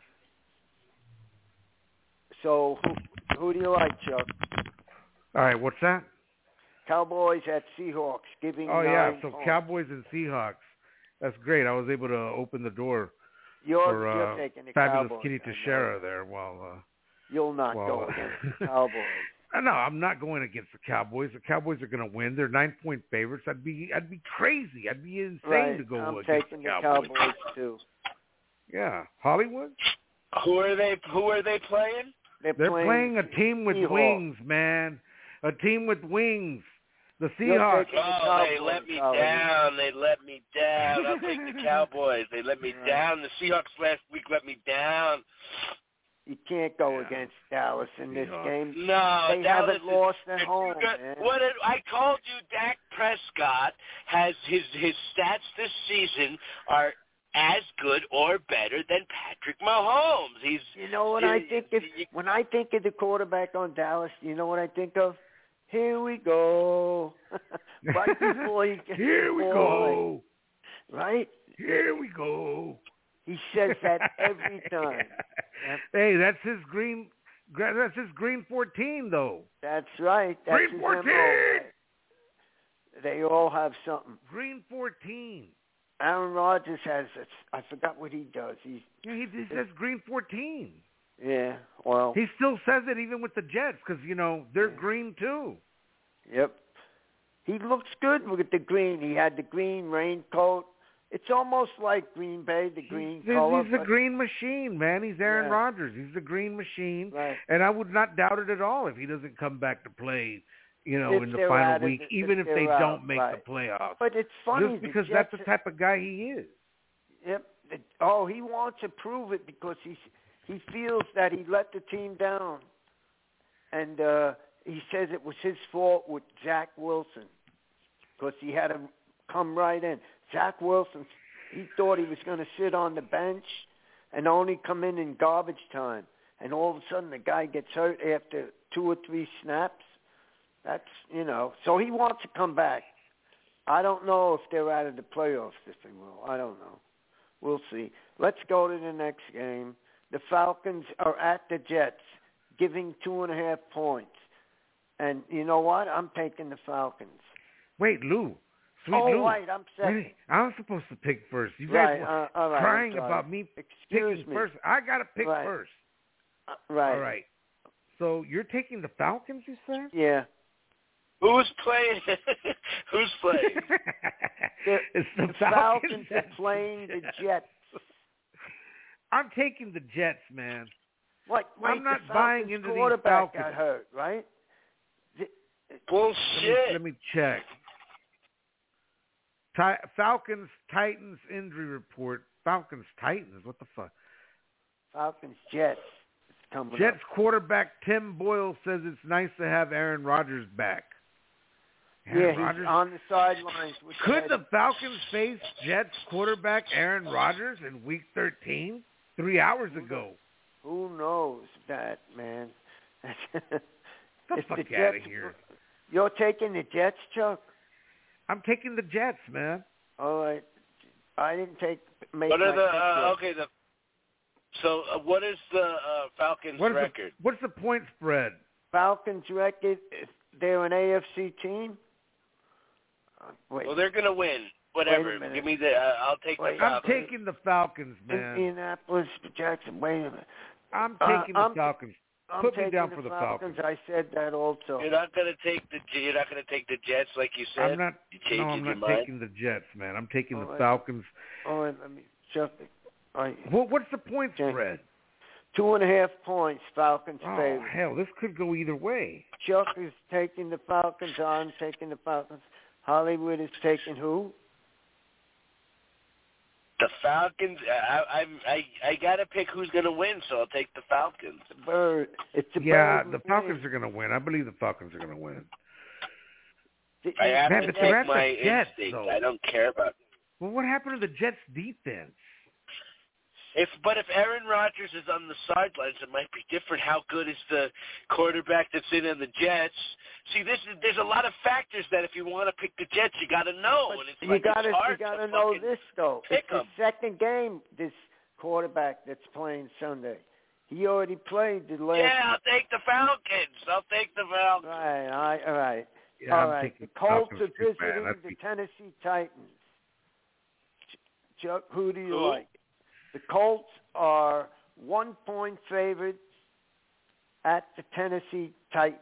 So who do you like, Chuck? All right. What's that? Cowboys at Seahawks, giving 9 so points. Cowboys and Seahawks. That's great. I was able to open the door You're taking the fabulous Cowboys. Kitty Teixeira there. While you'll not go against the Cowboys. No, I'm not going against the Cowboys. The Cowboys are going to win. They're 9-point favorites. I'd be crazy. I'd be insane to go against the Cowboys. I'm taking the Cowboys too. Yeah, Hollywood. Who are they playing? They're playing a team with wings, man. A team with wings. The Seahawks. They let me down. They let me down. I'll take the Cowboys. They let me down. The Seahawks last week let me down. You can't go against Dallas in this game. No, they haven't lost at home. I told you, Dak Prescott has his stats this season are as good or better than Patrick Mahomes. When I think of the quarterback on Dallas, you know what I think of? Here we go. Right before he gets Here we go. Right? Here we go. He says that every time. Hey, that's his green 14, though. That's right. That's green 14. They all have something. Green 14. Aaron Rodgers has, I forgot what he does. He says green 14. Yeah, well. He still says it even with the Jets because, they're green too. Yep. He looks good with the green. He had the green raincoat. It's almost like Green Bay, the green color. He's a green machine, man. He's Aaron Rodgers. He's the green machine. Right. And I would not doubt it at all if he doesn't come back to play, in the final week, even if they don't make the playoffs. But it's funny. Just because that's the type of guy he is. Yep. He wants to prove it because he feels that he let the team down. And he says it was his fault with Zach Wilson because he had to come right in. Zach Wilson, he thought he was going to sit on the bench and only come in garbage time. And all of a sudden the guy gets hurt after 2 or 3 snaps. That's, so he wants to come back. I don't know if they're out of the playoffs, if they will. I don't know. We'll see. Let's go to the next game. The Falcons are at the Jets, giving 2.5 points. And you know what? I'm taking the Falcons. Wait, Lou. Lou. Right, I'm second. Wait, I'm supposed to pick first. You guys were crying about me picking first. I got to pick first. Right. All right. So you're taking the Falcons, you said? Yeah. Who's playing? Who's playing? It's the Falcons are playing the Jets. I'm taking the Jets, man. Wait, I'm not buying into these quarterback Falcons. Got hurt, right? Bullshit. Let me check. Falcons Titans injury report. Falcons Titans. What the fuck? Falcons Jets. Jets quarterback Tim Boyle says it's nice to have Aaron Rodgers back. He's on the sidelines. Could the Falcons face Jets quarterback Aaron Rodgers in Week 13? 3 hours ago. Who knows that, man? Get the fuck out of here. You're taking the Jets, Chuck? I'm taking the Jets, man. All right. I didn't make what are So what is the Falcons' record? What's the point spread? Falcons' record, they're an AFC team? Well, they're going to win. Whatever. Give me the I'll take the Falcons. I'm taking the Falcons, man. Indianapolis, Jackson, wait a minute. I'm taking the Falcons. Put me down for the Falcons. I said that also. You're not going to take the Jets like you said? I'm not taking the Jets, man. I'm taking the Falcons. All right, let me check it. What's the point spread? 2.5 points, Falcons favor. Oh, hell, this could go either way. Chuck is taking the Falcons. I'm taking the Falcons. Hollywood is taking who? The Falcons. I got to pick who's going to win, so I'll take the Falcons. The Falcons are going to win. I believe the Falcons are going to win. I have to take my instinct. I don't care about it. Well, what happened to the Jets' defense? If Aaron Rodgers is on the sidelines, it might be different. How good is the quarterback that's in the Jets? See, there's a lot of factors that if you want to pick the Jets, you got to know. And it's you got to know this though. It's the 'em. second game. This quarterback that's playing Sunday, he already played the last. Yeah, I'll take the Falcons. All right. Yeah, all right. The Colts are visiting the Tennessee Titans. Chuck, who do you like? The Colts are 1-point favorites at the Tennessee Titans.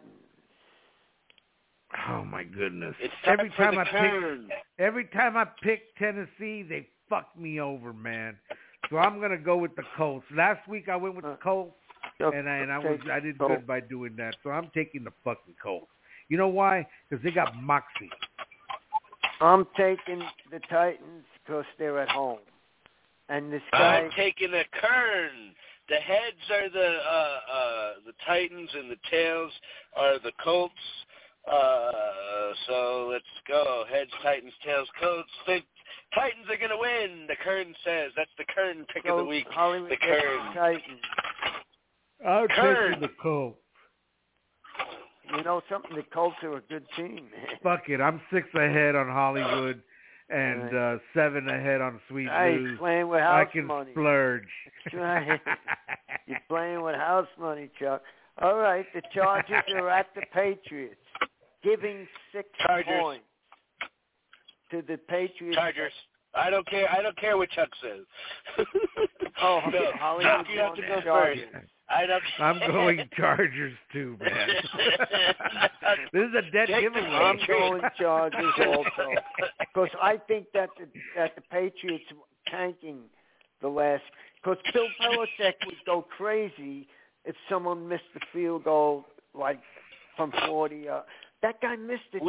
Oh my goodness! Every time I pick Tennessee, they fuck me over, man. So I'm gonna go with the Colts. Last week I went with the Colts, and I did good by doing that. So I'm taking the fucking Colts. You know why? Because they got moxie. I'm taking the Titans because they're at home. And this guy... I'm taking a Kern. The heads are the Titans and the tails are the Colts. So let's go. Heads, Titans, tails, Colts. The Titans are going to win, the Kern says. That's the Kern pick of the week. Hollywood, the Kern. Titans. I'm taking the Colts. You know something? The Colts are a good team, man. Fuck it. I'm 6 ahead on Hollywood. And 7 ahead on Sweet News. He's playing with house money. I can splurge. Right. You're playing with house money, Chuck. All right, the Chargers are at the Patriots, giving 6 points. to the Patriots. Chargers. I don't care. I don't care what Chuck says. Oh, no, Hollywood, Chuck, you have to go Chargers. first. I'm going Chargers too, man. This is a dead giveaway. I'm going Chargers also, because I think that the Patriots tanking the last. Because Bill Belichick would go crazy if someone missed the field goal like from 40. That guy missed it.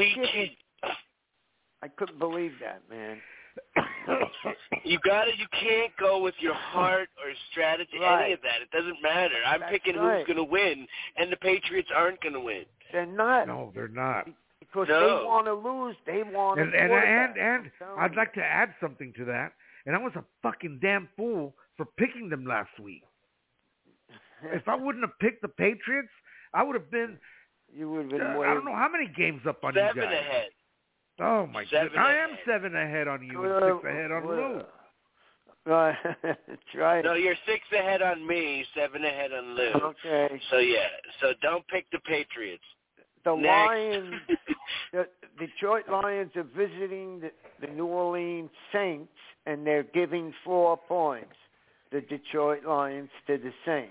I couldn't believe that, man. You can't go with your heart or strategy, any of that. It doesn't matter. I'm picking who's going to win, and the Patriots aren't going to win. They're not. No, they're not. Because they want to lose. They want to and I'd like to add something to that. And I was a fucking damn fool for picking them last week. If I wouldn't have picked the Patriots, I would have been. You would have been. I don't know how many games up on you guys. 7 ahead. Oh my God! I am 7 ahead on you and 6 ahead on Lou. That's right. No, you're 6 ahead on me, 7 ahead on Lou. Okay. So don't pick the Patriots. The Lions, the Detroit Lions are visiting the New Orleans Saints, and they're giving 4 points. The Detroit Lions to the Saints.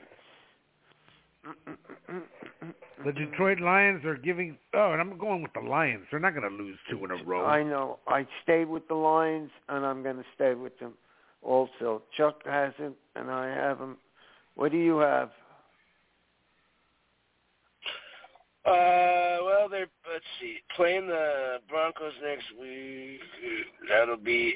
The Detroit Lions are giving. Oh, and I'm going with the Lions. They're not going to lose 2 in a row. I know. I stayed with the Lions, and I'm going to stay with them also. Chuck has him, and I have him. What do you have? Well, let's see, playing the Broncos next week. That'll be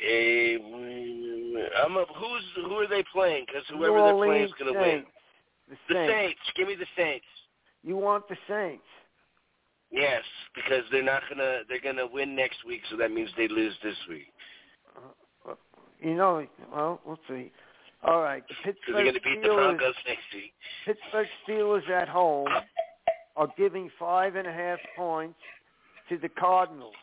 who are they playing? Because whoever they're playing is going to win. The Saints. Give me the Saints. You want the Saints? Yes, because they're gonna win next week, so that means they lose this week. Well, we'll see. All right, the Pittsburgh Steelers. They're going to beat the Broncos next week. Pittsburgh Steelers at home are giving 5.5 points to the Cardinals.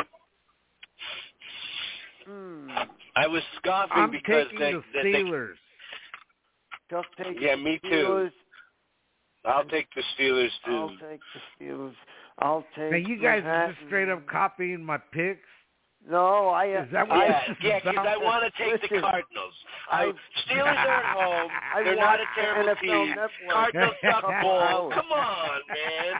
I was scoffing because taking the Steelers. Yeah, me too. I'll take the Steelers too. I'll take the Steelers. I'll take. Now you guys are just straight up copying my picks. No, Is that what because I want to take the Cardinals. Steelers are at home. They're not a terrible team. Cardinals suck ball. Come on, man.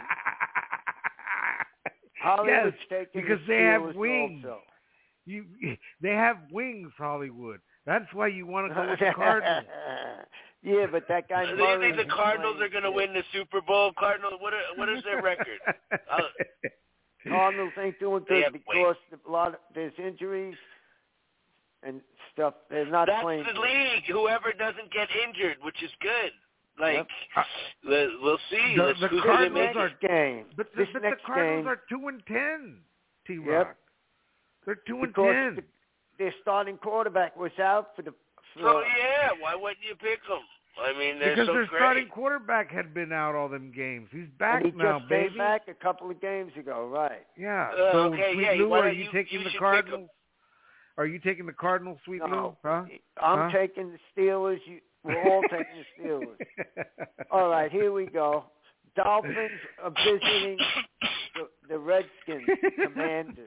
Hollywood's taking because the they Steelers have wings. Also. They have wings, Hollywood. That's why you want to go with the Cardinals. Yeah, but that guy. Do you think the Cardinals are going to win the Super Bowl? Cardinals. What is their record? Cardinals ain't doing good because there's injuries and stuff. They're not playing. That's the league. Whoever doesn't get injured, which is good. We'll see. The Cardinals are game. But the Cardinals are 2-10. T-Rock. Yep. They're 2-10. Their starting quarterback was out for the. Why wouldn't you pick them? I mean, because so their great. starting quarterback had been out all them games. He's back now, just baby. Came back a couple of games ago, right? Yeah. Lou, are you taking the Cardinals? Are you taking the Cardinals, Sweet Lou? Huh? I'm taking the Steelers. We're all taking the Steelers. All right, here we go. Dolphins are visiting the Redskins, Commanders.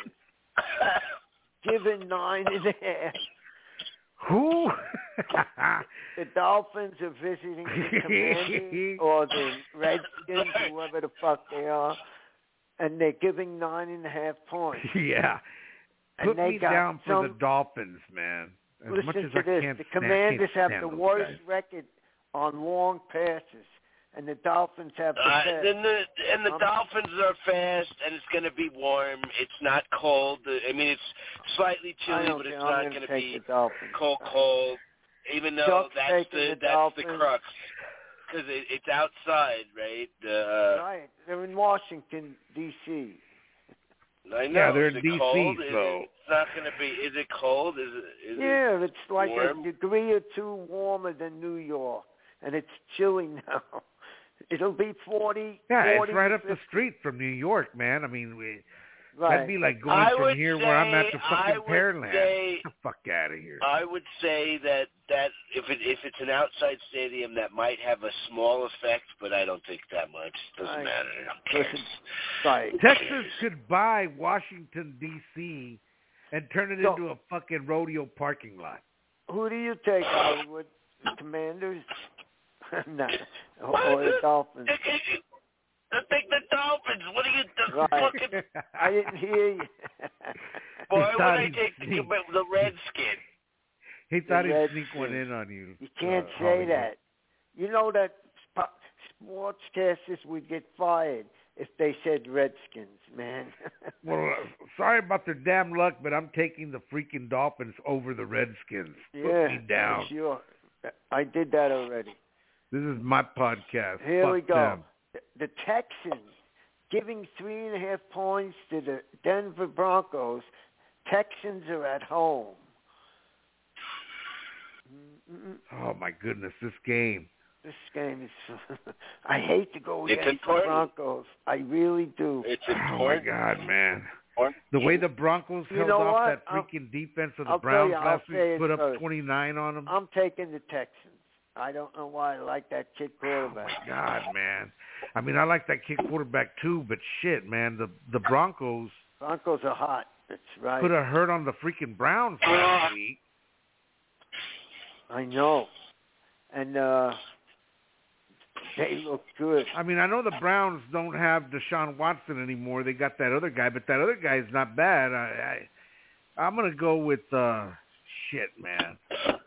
Given 9.5. Who? The Dolphins are visiting the Commanders or the Redskins, whoever the fuck they are, and they're giving 9.5 points. Yeah. Put me down for the Dolphins, man. As much as to this. The Commanders have the worst record on long passes, and the Dolphins have the best. And the Dolphins are fast, and it's going to be warm. It's not cold. I mean, it's slightly chilly, but it's not going to be cold. Even though that's the crux, because it's outside, right? Right. They're in Washington, D.C. I know. Yeah, they're in D.C., cold? so. It's not going to be. Is it cold? It's like warm? a degree or two warmer than New York, and it's chilly now. It'll be 40. Yeah, 40, it's right 50. up the street from New York, man. I mean, that'd be like going from here where I'm at to fucking Pearland. Get the fuck out of here. I would say that if it's an outside stadium, that might have a small effect, but I don't think that much. Doesn't matter. Texas could buy Washington, D.C., and turn it into a fucking rodeo parking lot. Who do you take, Hollywood? The Commanders? No. Or the Dolphins? I think the Dolphins. What are you fucking... I didn't hear you. Why would I take the Redskins? He thought he'd sneak one in on you. You can't say that. You know that sportscasters would get fired if they said Redskins, man. Well, sorry about their damn luck, but I'm taking the freaking Dolphins over the Redskins. Put me down. Sure. I did that already. This is my podcast. Here Fuck we go. Them. The Texans giving 3.5 points to the Denver Broncos. Texans are at home. Oh, my goodness, this game. This game is... I hate to go against the Broncos. I really do. It's important. Oh, my God, man. The way the Broncos held off that freaking defense of the Browns last week, put up 29 on them. I'm taking the Texans. I don't know why I like that kid quarterback. Oh, my God, man. I mean, I like that kid quarterback, too, but shit, man, the Broncos... Broncos are hot. That's right. Put a hurt on the freaking Browns last week. I know. And they look good. I mean, I know the Browns don't have Deshaun Watson anymore. They got that other guy, but that other guy is not bad. I'm going to go with shit, man.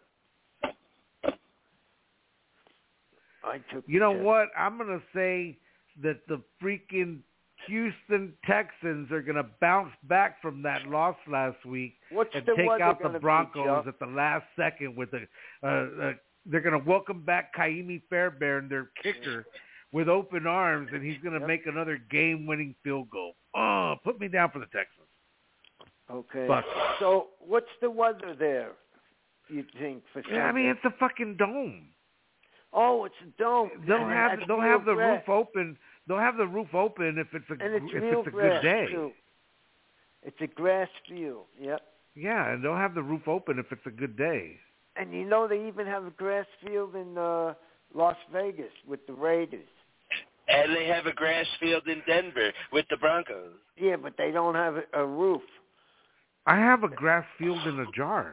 You know what? I'm going to say that the freaking Houston Texans are going to bounce back from that loss last week and take out the Broncos at the last second with they're going to welcome back Kaimi Fairbairn, their kicker, with open arms, and he's going to make another game-winning field goal. Oh, put me down for the Texans. Okay. Fuck. So what's the weather there, you think, for Sunday? Yeah, I mean, it's a fucking dome. Oh, it's a dome. They'll have the roof open. They'll have the roof open if it's a good day. Too. It's a grass field. Yep. Yeah, and they'll have the roof open if it's a good day. And you know they even have a grass field in Las Vegas with the Raiders. And they have a grass field in Denver with the Broncos. Yeah, but they don't have a roof. I have a grass field in a jar.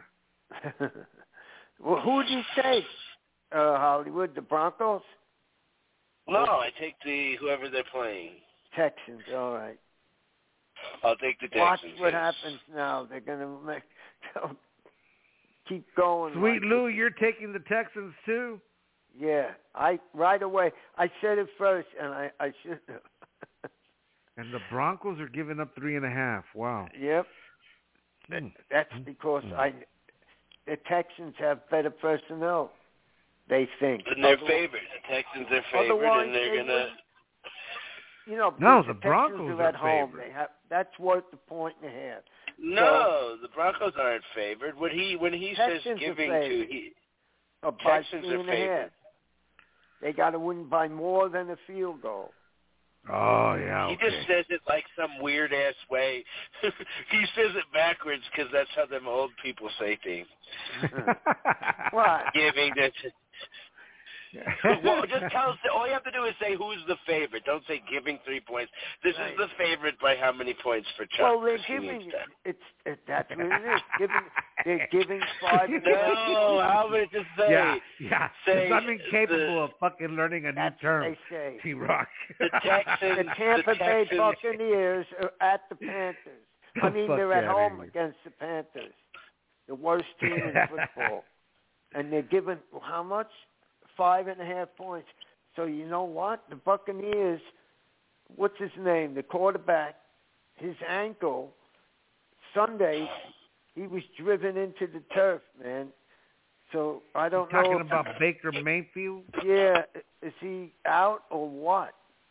Well, who do you take, Hollywood? The Broncos? No, I take whoever they're playing. Texans, all right. I'll take the Texans. Watch what happens now. They're going to keep going. Sweet Lou, you're taking the Texans too? Yeah, right away. I said it first, and I should have. And the Broncos are giving up 3.5. Wow. Yep. That's because the Texans have better personnel. They think. And they're favored. The Texans are favored, and they're going to... You know, no, the Broncos are at home. Favored. That's worth the 1.5. No, the Broncos aren't favored. When he says giving to... Texans are favored. They got to win by more than a field goal. Oh, yeah, okay. He just says it like some weird-ass way. He says it backwards because that's how them old people say things. What? Giving this... Well, just tell us. All you have to do is say who's the favorite. Don't say giving 3 points. This is the favorite by how many points for Chuck? Well, they're giving. That's what it is. They're giving 5. No, how would it just say? Yeah. Say I'm incapable of fucking learning a new term. They say. T-Rock. The Texans. The Tampa Bay Buccaneers are at the Panthers. I mean, they're at home against the Panthers, the worst team in football, and they're giving how much? 5.5 points. So you know what? The Buccaneers, what's his name? The quarterback, his ankle, Sunday, he was driven into the turf, man. So I don't know. Talking about Baker Mayfield? Yeah. Is he out or what?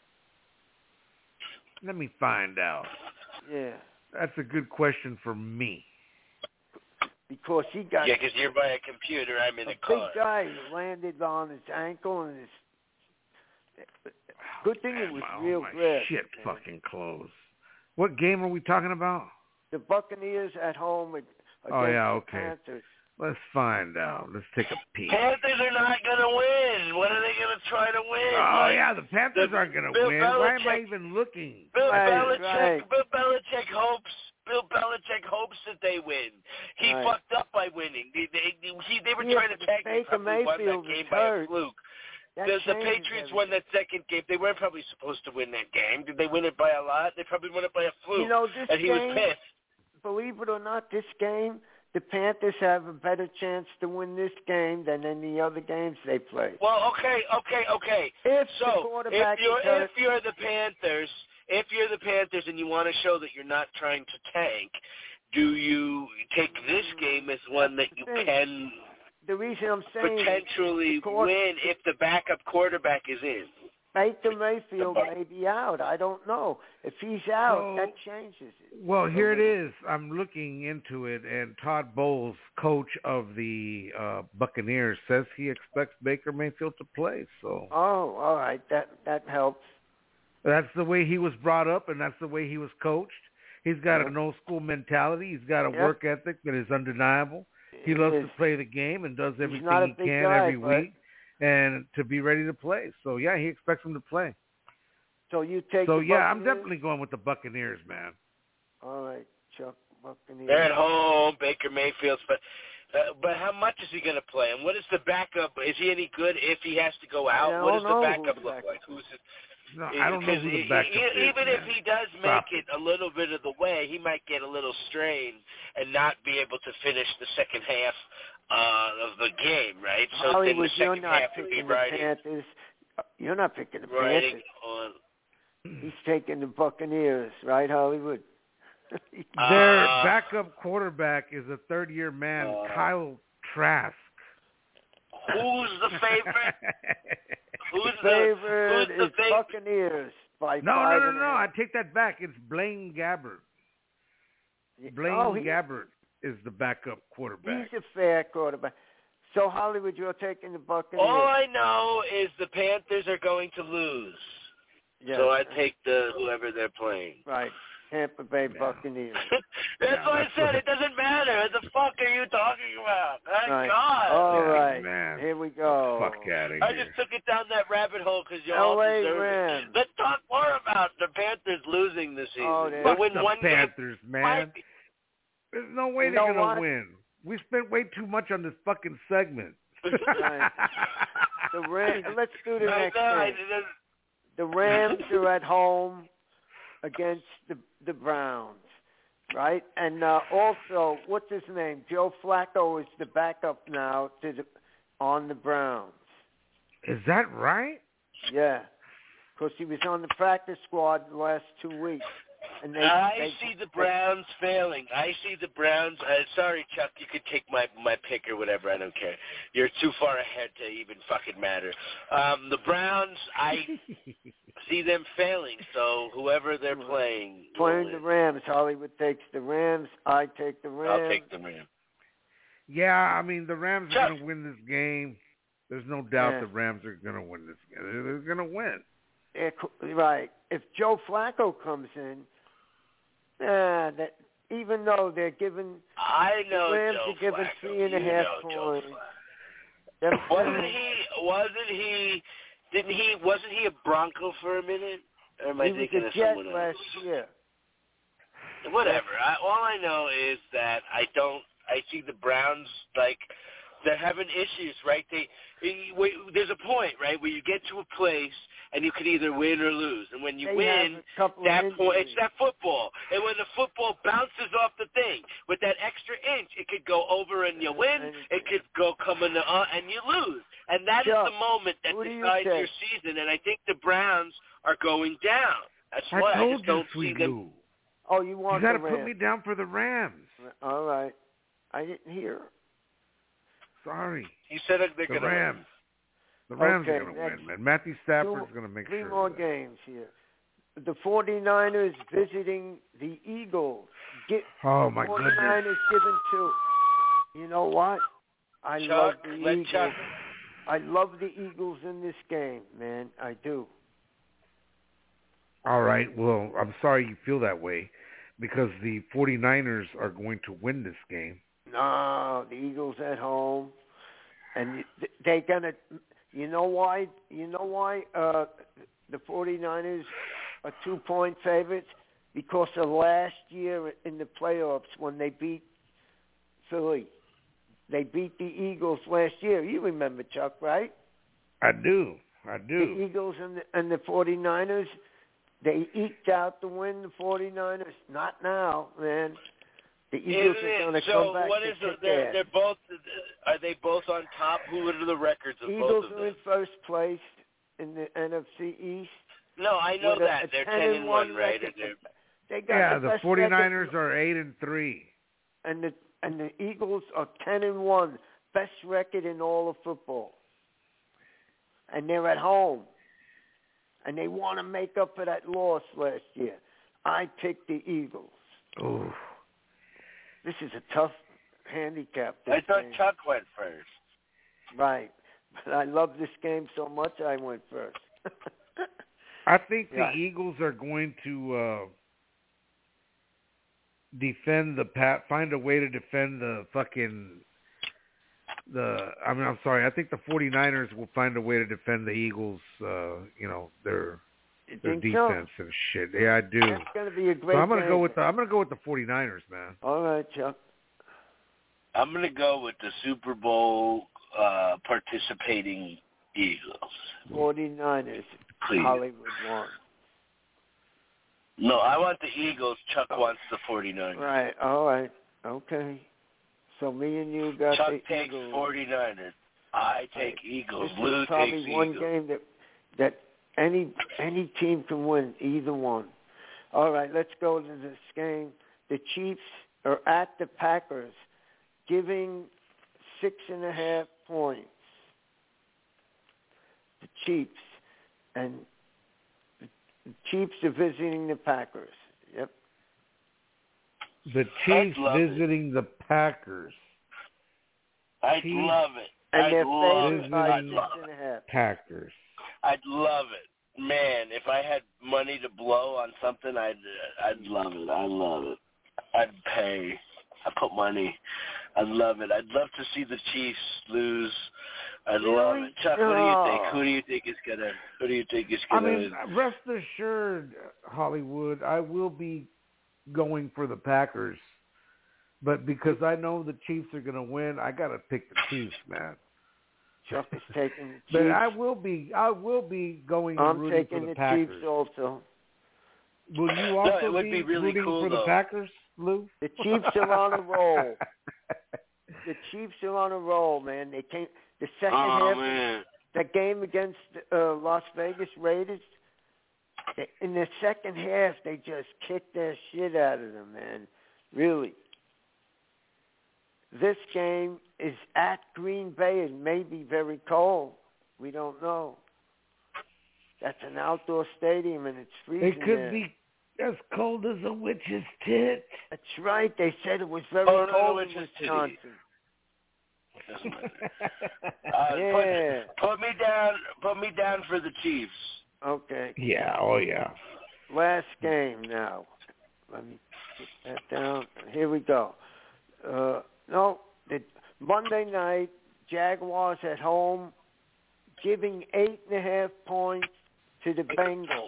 Let me find out. Yeah. That's a good question for me. Because he got... Yeah, because you're by a computer. I'm in a car. Big guy landed on his ankle and his... Good thing it was real grass. Shit fucking clothes. What game are we talking about? The Buccaneers at home against the Panthers. Let's find out. Let's take a peek. Panthers are not going to win. What are they going to try to win? Oh, yeah, the Panthers aren't going to win. Why am I even looking? Bill Belichick hopes Bill Belichick hopes that they win. He fucked up by winning. They were trying to tag me. Probably won that game by a fluke. The Patriots won that second game. They weren't probably supposed to win that game. Did they win it by a lot? They probably won it by a fluke. You know, this and he was pissed. Believe it or not, this game, the Panthers have a better chance to win this game than any other games they play. Well, okay. If you're the Panthers and you want to show that you're not trying to tank, do you take this game as one that you can the reason I'm saying potentially win if the backup quarterback is in? Baker Mayfield may be out. I don't know. If he's out, that changes it. Well, here it is. I'm looking into it, and Todd Bowles, coach of the Buccaneers, says he expects Baker Mayfield to play. So. Oh, all right. That helps. That's the way he was brought up, and that's the way he was coached. He's got an old-school mentality. He's got a work ethic that is undeniable. He loves to play the game and does everything he can every week and to be ready to play. So, yeah, he expects him to play. So you take So, the yeah, I'm Buccaneers? definitely going with the Buccaneers, man. All right, Chuck, Buccaneers. They're at home, Baker Mayfield's. But how much is he going to play? And what is the backup? Is he any good if he has to go out? What does the backup look like? No, I don't know who the backup is. Even if he does make it a little bit of the way, he might get a little strained and not be able to finish the second half of the game, right? So Hollywood, then the second half would be riding. Panthers. You're not picking the Panthers. He's taking the Buccaneers, right, Hollywood? Their backup quarterback is a third-year man, Kyle Trask. Who's the favorite? Who's the Buccaneers by No. 5.5. I take that back. It's Blaine Gabbert. Gabbert is the backup quarterback. He's a fair quarterback. So, Hollywood, you're taking the Buccaneers. All I know is the Panthers are going to lose. Yeah. So I take whoever they're playing. Right. Tampa Bay Buccaneers. That's why I said it doesn't matter. What the fuck are you talking about? Thank God. All right. Man. Here we go. Fuck out of here. I just took it down that rabbit hole because you all deserve it. Let's talk more about the Panthers losing this season. Oh, Fuck win the one Panthers, game. man. There's no way they're going to win. We spent way too much on this fucking segment. Right. Let's do the next thing. The Rams are at home against the Browns, right? And also, what's his name? Joe Flacco is the backup now on the Browns. Is that right? Yeah, because he was on the practice squad the last 2 weeks. And I see the Browns failing. I see the Browns. Sorry, Chuck, you could take my pick or whatever. I don't care. You're too far ahead to even fucking matter. The Browns, I see them failing. So whoever they're playing the Rams. Hollywood takes the Rams. I take the Rams. I'll take the Rams. Yeah, I mean, the Rams are going to win this game. There's no doubt the Rams are going to win this game. They're going to win. Right. If Joe Flacco comes in, that even though they're giving, the Rams are giving 3.5 points. Wasn't he a Bronco for a minute? Or am I thinking of someone else? Last year. Whatever. All I know is that I see the Browns they're having issues, right? There's a point, right, where you get to a place and you can either win or lose. And when you win, it's that football. And when the football bounces off the thing, with that extra inch, it could go over and you win. It could go coming and you lose. And that is the moment that decides your season. And I think the Browns are going down. That's why I just don't see them. Oh, you want the Rams? You got to put me down for the Rams. All right. I didn't hear. Sorry. You said they're going to win. The Rams are going to win, man. Matthew Stafford's going to make sure. 3 more games here. The 49ers visiting the Eagles. Oh, my goodness. 49ers given 2. You know what? I love the Eagles. I love the Eagles in this game, man. I do. All right. Well, I'm sorry you feel that way because the 49ers are going to win this game. No, the Eagles at home. And they're going to... You know why? The 49ers are 2-point favorites? because of last year in the playoffs when they beat Philly. They beat the Eagles last year. You remember, Chuck, right? I do. The Eagles and the 49ers, they eked out to win the 49ers. Not now, man. The Eagles are going to come back. So what is it? They're both. Are they both on top? Who are the records of Eagles both of them? Eagles are in first place in the NFC East. No, I know that. They're 10-1, right? They got the 49ers are 8-3. And the Eagles are 10-1, best record in all of football. And they're at home. And they want to make up for that loss last year. I picked the Eagles. Ooh. This is a tough handicap. I thought Chuck went first. Right. But I love this game so much I went first. I think the Eagles are going to find a way to defend I'm sorry. I think the 49ers will find a way to defend the Eagles, their defense and shit. Yeah, I do. It's going to be a great game. I'm going to go with the 49ers, man. All right, Chuck. I'm going to go with the Super Bowl participating Eagles. 49ers. Please. Hollywood won. No, I want the Eagles. Chuck wants the 49ers. Right. All right. Okay. So me and you got Chuck the takes Eagles. 49ers. I take Eagles. This Lou is probably takes one Eagles. game that any team can win, either one. All right, let's go to this game. The Chiefs are at the Packers, giving 6.5 points. The Chiefs. And the Chiefs are visiting the Packers. Yep. The Chiefs visiting the Packers. I'd love it. And they're favored by 6.5. Packers. I'd love it. Man, if I had money to blow on something, I'd love it. I love it. I'd pay. I'd put money. I'd love it. I'd love to see the Chiefs lose. I'd love it. Chuck, what do you think? Who do you think is gonna win? Rest assured, Hollywood, I will be going for the Packers. But because I know the Chiefs are gonna win, I gotta pick the Chiefs, man. Chuck is taking the Chiefs. But I will be going and rooting for the Packers. I'm taking the Chiefs also. Will you also be really rooting cool, for the Packers, Lou? The Chiefs are on a roll. The Chiefs are on a roll, man. They came the second half. Man. That game against Las Vegas Raiders. In the second half, they just kicked their shit out of them, man. Really. This game is at Green Bay. It may be very cold. We don't know. That's an outdoor stadium, and it's freezing. It could be as cold as a witch's tit. That's right. They said it was very cold in Wisconsin. Put me down for the Chiefs. Okay. Yeah. Oh yeah. Last game now. Let me get that down. Here we go. Monday night, Jaguars at home, giving 8.5 points to the Bengals.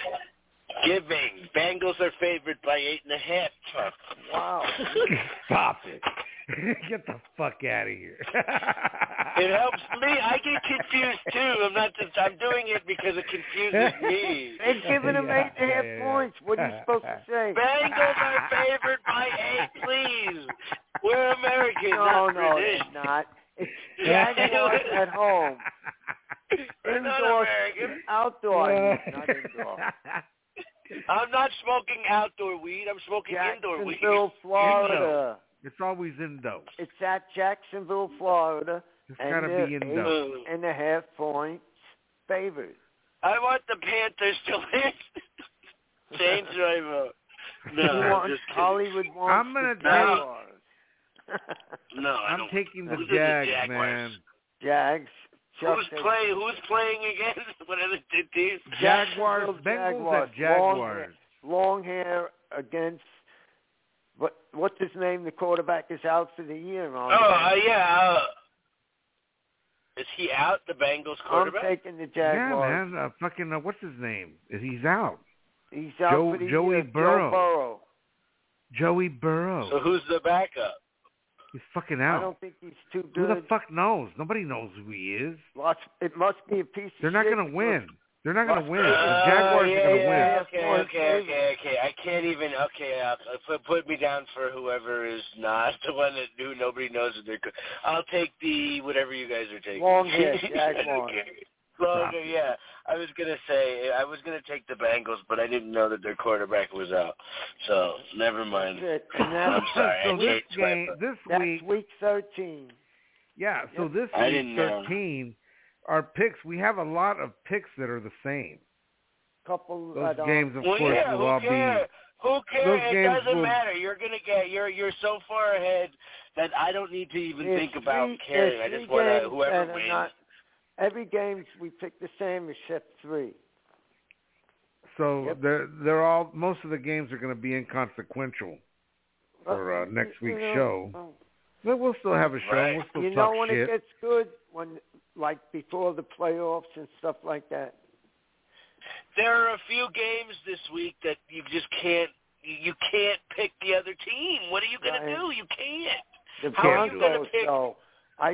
Bengals are favored by 8.5, Chuck. Wow. Stop it. Get the fuck out of here. It helps me. I get confused too. I'm doing it because it confuses me. They've given them 8.5 points. What are you supposed to say? Bengals are favored by 8, please. We're Americans. No, it's not. It's Jaguars at home. We're not American. Outdoor. Not indoor. I'm not smoking outdoor weed. I'm smoking indoor weed. Jacksonville, Florida. It's always indoors. It's at Jacksonville, Florida. It's got to be indoors. 8.5 points favored. I want the Panthers to win. Change my vote. No, just Hollywood wants I'm gonna the Jaguars. No, I'm taking the Jags, man. Jags. Who's playing again? What are the teams? Jaguars. Bengals at Jaguars. Long hair against. What's his name? The quarterback is out for the year. Is he out? The Bengals quarterback. I'm taking the Jaguars. Yeah, man. What's his name? He's out. He's out for the Joey Burrow. Joe Burrow. Joey Burrow. So who's the backup? He's fucking out. I don't think he's too good. Who the fuck knows? Nobody knows who he is. It must be a piece of shit. They're not going to win. They're not going to win. The Jaguars are going to win. Okay. I can't even. Okay, put me down for whoever is not the one who nobody knows that they're good. I'll take the whatever you guys are taking. Longhead, Jaguars. Yeah. I was gonna take the Bengals, but I didn't know that their quarterback was out. So never mind. I'm sorry. So that's week 13. Yeah. So this week 13. Our picks, we have a lot of picks that are the same. Those games, of course, will all be. Who cares? It doesn't matter. You're gonna get. You're so far ahead that I don't need to even think about caring. I just want to whoever wins. Every game we pick the same except 3. So they're all. Most of the games are going to be inconsequential for next week's show. But we'll still have a show. Right. We'll still you know talk when shit. It gets good when. Like before the playoffs and stuff like that. There are a few games this week that you just can't. You can't pick the other team. What are you going to do? You can't. The How are you going to pick? So I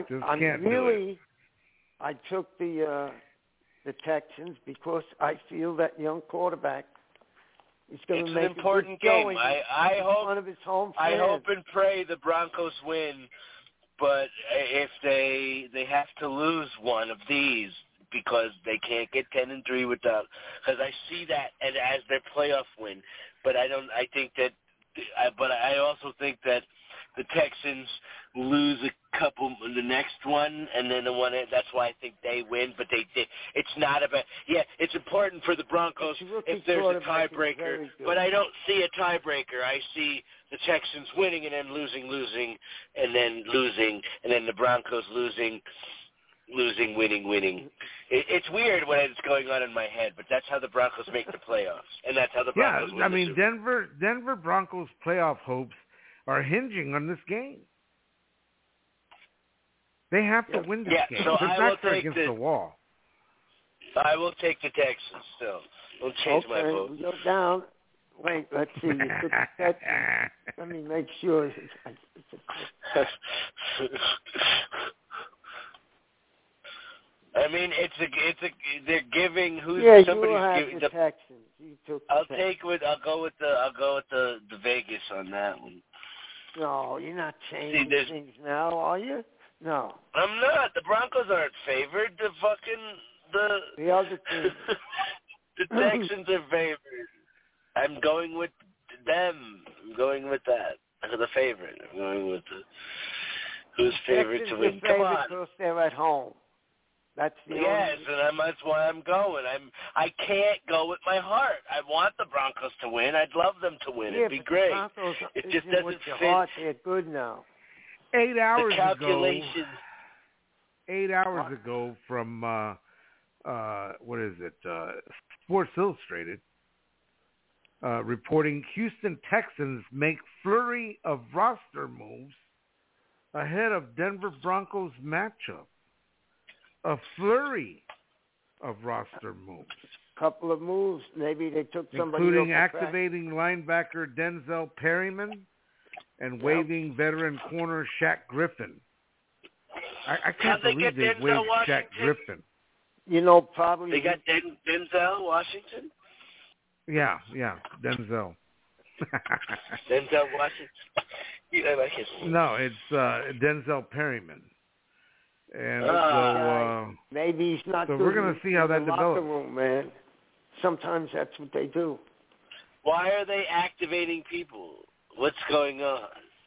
took the Texans because I feel that young quarterback is going to make an important game. I hope one of his home fans. I hope and pray the Broncos win. But if they have to lose one of these because they can't get 10-3 without, because I see that as their playoff win. But I think that. But I also think that the Texans lose a couple, the next one, and then the one. That's why I think they win. But it's not about. Yeah, it's important for the Broncos if there's a tiebreaker. But I don't see a tiebreaker. I see the Texans winning and then losing, and then losing, and then the Broncos losing, winning. It's weird when it's going on in my head, but that's how the Broncos make the playoffs, and that's how the Broncos win. I mean, Denver Broncos playoff hopes are hinging on this game. They have to win this game. So their backs are against the wall. I will take the Texans still. Don't change my vote. We go down. Wait, let's see. You took the Texans. Let me make sure. I mean, they're giving who's somebody's giving the Texans. You took the Texans. I'll go with the Vegas on that one. No, you're not changing things now, are you? No. I'm not. The Broncos aren't favored. The other team. The Texans are favored. I'm going with them. I'm going with that. The favorite. I'm going with who's favorite to win. Come on. Because they're at home. That's the and that's why I'm going. I can't go with my heart. I want the Broncos to win. I'd love them to win. It'd be great. It just doesn't fit. Heart. They're good now. 8 hours the calculations. ago. 8 hours ago from what is it? Sports Illustrated. Reporting Houston Texans make flurry of roster moves ahead of Denver Broncos matchup. A flurry of roster moves. Couple of moves. Maybe they took somebody including activating linebacker Denzel Perryman and waiving veteran corner Shaq Griffin. I can't believe they waived Shaq Griffin. You know, probably they got Denzel Washington. Yeah, Denzel. Denzel Washington. No, it's Denzel Perryman. And maybe he's not. So we're going to see how that develops. Room, man. Sometimes that's what they do. Why are they activating people? What's going on?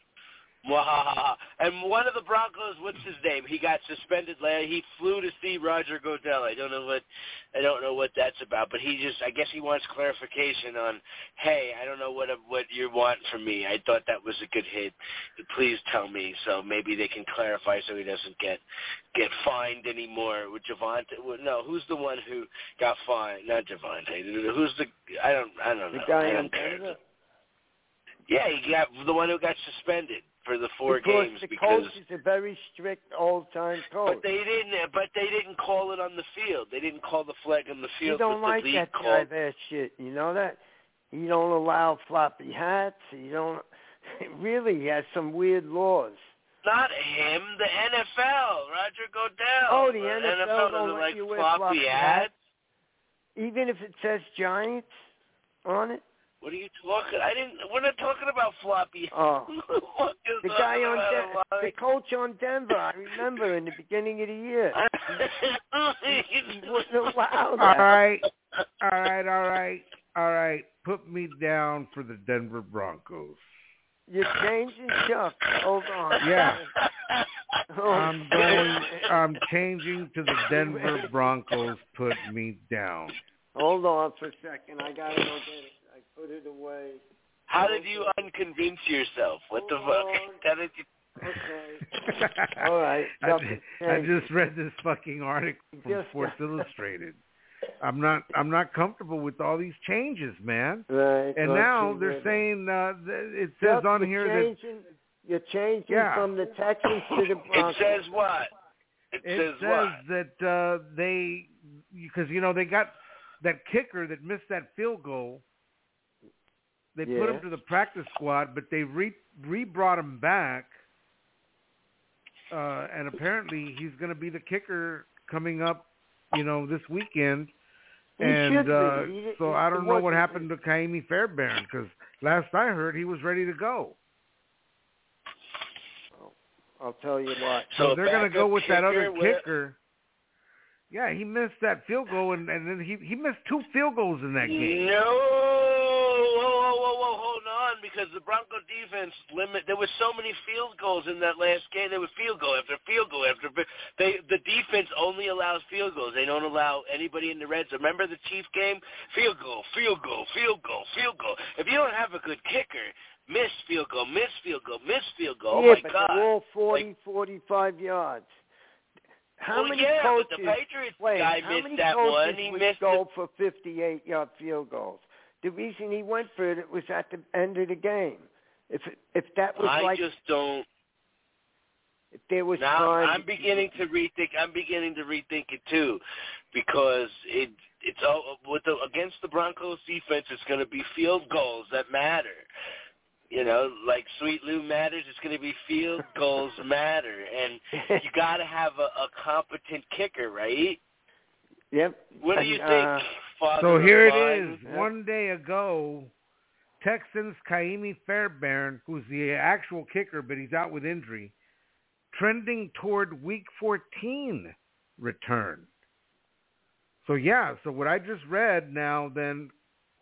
And one of the Broncos, what's his name? He got suspended. He flew to see Roger Goodell. I don't know what that's about. But I guess he wants clarification on. Hey, I don't know what you want from me. I thought that was a good hit. Please tell me, so maybe they can clarify so he doesn't get fined anymore. With Javonte? No, who's the one who got fined? Not Javonte. Who's the? I don't know. The guy I don't care. Yeah, he got the one who got suspended for the 4 games because coach is a very strict old-time coach. But they didn't call it on the field. They didn't call the flag on the field. You don't like that kind of shit. You know that? He don't allow floppy hats. He really has some weird laws. Not him, the NFL, Roger Goodell. Oh, the NFL don't doesn't let you wear floppy hats. Even if it says Giants on it? What are you talking? We're not talking about floppy. Oh, the guy the coach on Denver. I remember in the beginning of the year. He wouldn't allow that. All right. Put me down for the Denver Broncos. You're changing, Chuck. Hold on. Yeah. I'm changing to the Denver Broncos. Put me down. Hold on for a second. I gotta go get it. I put it away. How did you unconvince yourself? What the fuck? How did you... Okay. All right. I just read this fucking article from Sports Illustrated. I'm not comfortable with all these changes, man. Right. And now they're saying it says on here you're changing from the Texans to the Broncos. It says what? It says that because they got that kicker that missed that field goal. They put him to the practice squad, but they re-brought him back, and apparently he's going to be the kicker coming up, this weekend. And so I don't know what happened to Kaimi Fairbairn, because last I heard he was ready to go. I'll tell you what. So they're going to go with that other kicker. Yeah, he missed that field goal, and then he missed 2 field goals in that game. Whoa, hold on, because the Bronco defense there were so many field goals in that last game. There was field goal after field goal after the defense only allows field goals. They don't allow anybody in the red zone. Remember the Chief game? Field goal, field goal, field goal, field goal. If you don't have a good kicker, miss field goal, miss field goal, miss field goal. Yeah, oh my God. They're all 40, 45 yards. How many coaches? But the Patriots guy missed that one. He missed go for 58-yard field goals. The reason he went for it was at the end of the game. If that was I just don't. If there was now, time. I'm beginning to rethink it too, because it's all against the Broncos defense. It's going to be field goals that matter. Like Sweet Lou matters. It's going to be field goals matter, and you got to have a competent kicker, right? Yep. What do you think? So here it is. Yep. One day ago, Texans Kaimi Fairbairn, who's the actual kicker, but he's out with injury, trending toward Week 14 return. So so what I just read now, then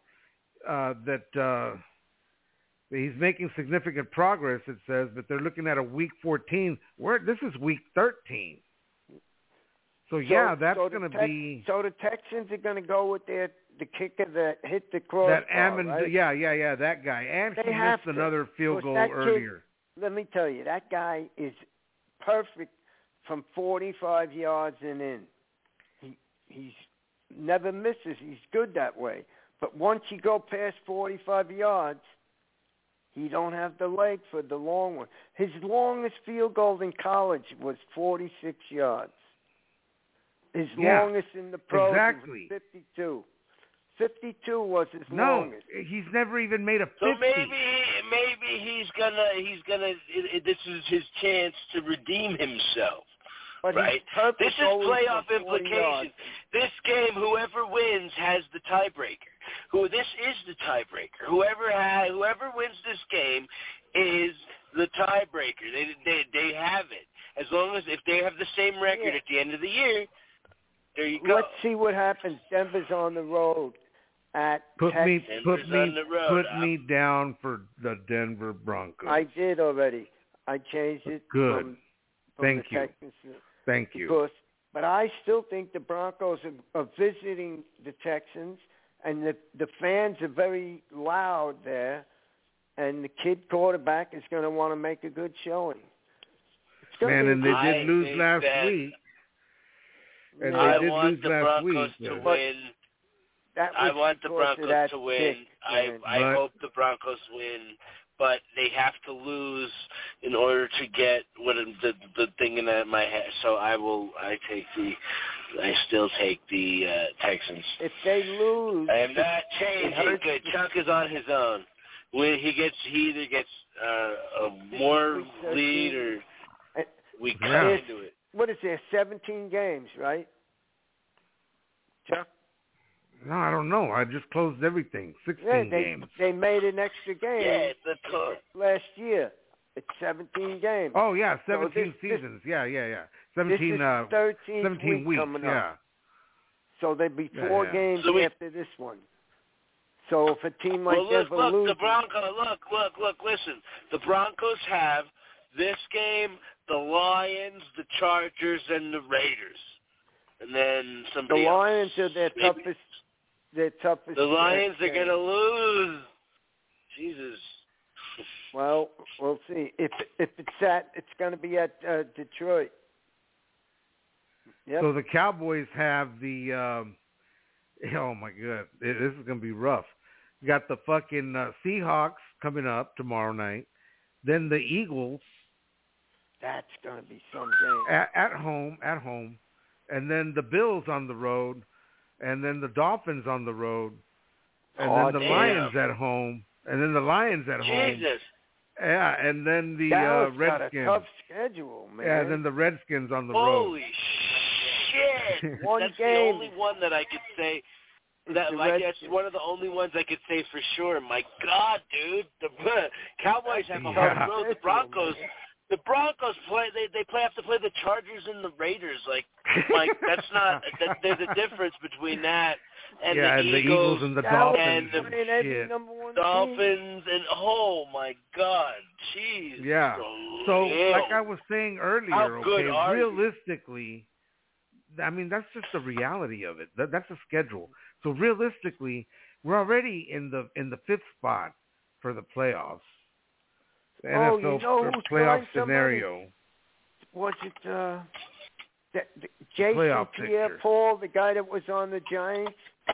that he's making significant progress. It says, but they're looking at a Week 14. This is Week 13. So that's going to be. So the Texans are going to go with the kicker that hit the crossbar. Right? Yeah, that guy. And he missed another field goal earlier. Let me tell you, that guy is perfect from 45 yards and in. He's never misses. He's good that way. But once you go past 45 yards, he don't have the leg for the long one. His longest field goal in college was 46 yards. His longest in the pros was 52. 52 was his longest. No, he's never even made a 50. So maybe he's gonna. This is his chance to redeem himself. But right. This is playoff implications. This game, whoever wins has the tiebreaker. This is the tiebreaker. Whoever wins this game is the tiebreaker. They have it. As long as if they have the same record at the end of the year. There you go. Let's see what happens. Denver's on the road at Put me down for the Denver Broncos. I did already. I changed it. Good. From Thank the you. Texans. Thank you. But I still think the Broncos are visiting the Texans, and the fans are very loud there, and the kid quarterback is going to want to make a good showing. And they did lose last week. And I want the Broncos to win. I want the Broncos to win. I hope the Broncos win, but they have to lose in order to get the thing in my head. So I take I still take the Texans. If they lose, I am not changing. Good. Chuck is on his own. When he either gets a more lead or we cut into it. What is there? 17 games, right? Chuck? No, I don't know. I just closed everything. 16 games. They made an extra game. Yeah, it's a ton. Last year. It's 17 games. Oh yeah, 17 seasons. Yeah. 17. 17 weeks. Coming yeah. Up. So there'd be 4 games after this one. So if a team like Denver loses, the Broncos. Look. Listen, the Broncos have this game, the Lions, the Chargers, and the Raiders, and then somebody else. The Lions are their toughest. The Lions are going to lose. Jesus. Well, we'll see. If it's going to be at Detroit. Yep. So the Cowboys have the. Oh my God, this is going to be rough. You got the fucking Seahawks coming up tomorrow night. Then the Eagles. That's going to be some game. At home. And then the Bills on the road. And then the Dolphins on the road. And then the Lions at home. And then the Lions at home. Jesus. Yeah, and then the Redskins. Got a tough schedule, man. Yeah, and then the Redskins on the road. Holy shit! That's game. The only one that I could say. That's one of the only ones I could say for sure. My God, dude, the Cowboys have a hard road. The Broncos play. They have to play the Chargers and the Raiders. Like that's not. There's a difference between that and the Eagles and the Dolphins and the Dolphins and oh my God, jeez. Yeah. So like I was saying earlier, realistically, I mean that's just the reality of it. That's the schedule. So realistically, we're already in the 5th spot for the playoffs. The NFL playoff scenario. Was it Jason Pierre-Paul, the guy that was on the Giants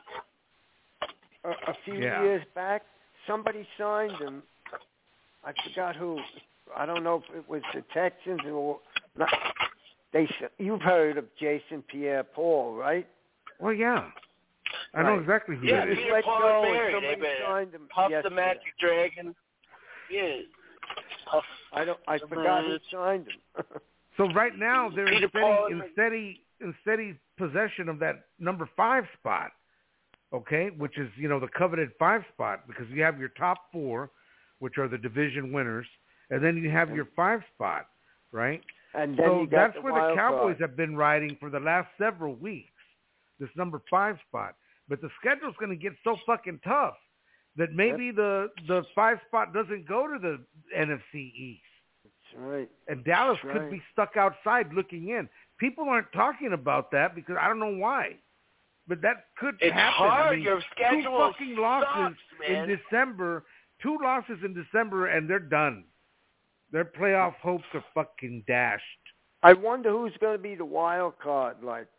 a few years back? Somebody signed him. I forgot who. I don't know if it was the Texans or not. You've heard of Jason Pierre-Paul, right? Well, yeah. I know exactly who that is. Yeah, Pierre-Paul and Barry. Signed him. Puff the Magic Dragon. Yeah. I forgot who signed him. So right now they're in steady possession of that number 5 spot, okay, which is the coveted 5 spot because you have your top 4, which are the division winners, and then you have your 5 spot, right? And then so that's where the Cowboys have been riding for the last several weeks, this number 5 spot. But the schedule's going to get so fucking tough that maybe the 5 spot doesn't go to the NFC East. That's right. And Dallas could be stuck outside looking in. People aren't talking about that because I don't know why. But that could happen. It's hard. I mean, your schedule 2 fucking losses man. in December. 2 losses in December, and they're done. Their playoff hopes are fucking dashed. I wonder who's going to be the wild card,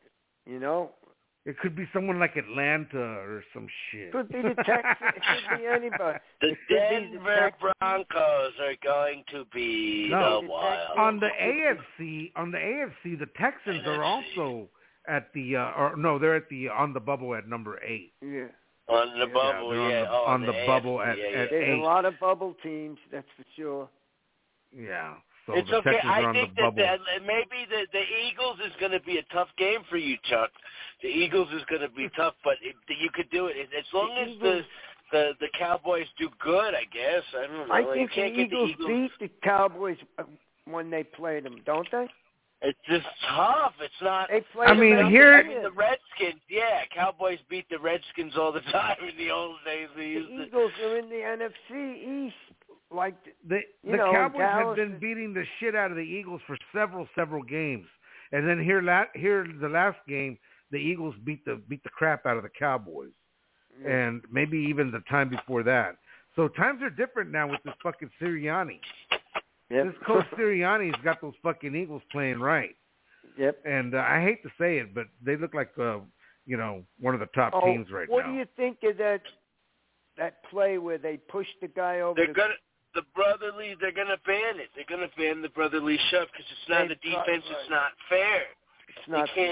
It could be someone like Atlanta or some shit. Could be the Texans. It could be anybody. The Denver Broncos are going to be the wild. On the AFC, the Texans are also at the they're on the bubble at number 8. Yeah. On the bubble, on the bubble at 8. There's a lot of bubble teams, that's for sure. Yeah. So it's the okay. Texans are I on think the bubble. that maybe the Eagles is going to be a tough game for you, Chuck. The Eagles is going to be tough, but you could do it as long as the Cowboys do good. I guess I don't know. I think the Eagles beat the Cowboys when they played them, don't they? It's just tough. It's not. I mean, the Redskins. Yeah, Cowboys beat the Redskins all the time in the old days. The Eagles are in the NFC East. Like the Cowboys have been beating the shit out of the Eagles for several games, and then here the last game, the Eagles beat the crap out of the Cowboys, and maybe even the time before that. So times are different now with this fucking Sirianni. Yep. This Coach Sirianni's got those fucking Eagles playing right. Yep. And I hate to say it, but they look like one of the top teams right now. What do you think of that play where they pushed the guy over? The brotherly, they're going to ban it. They're going to ban the brotherly shove because it's not the defense. It's not fair. It's not fair.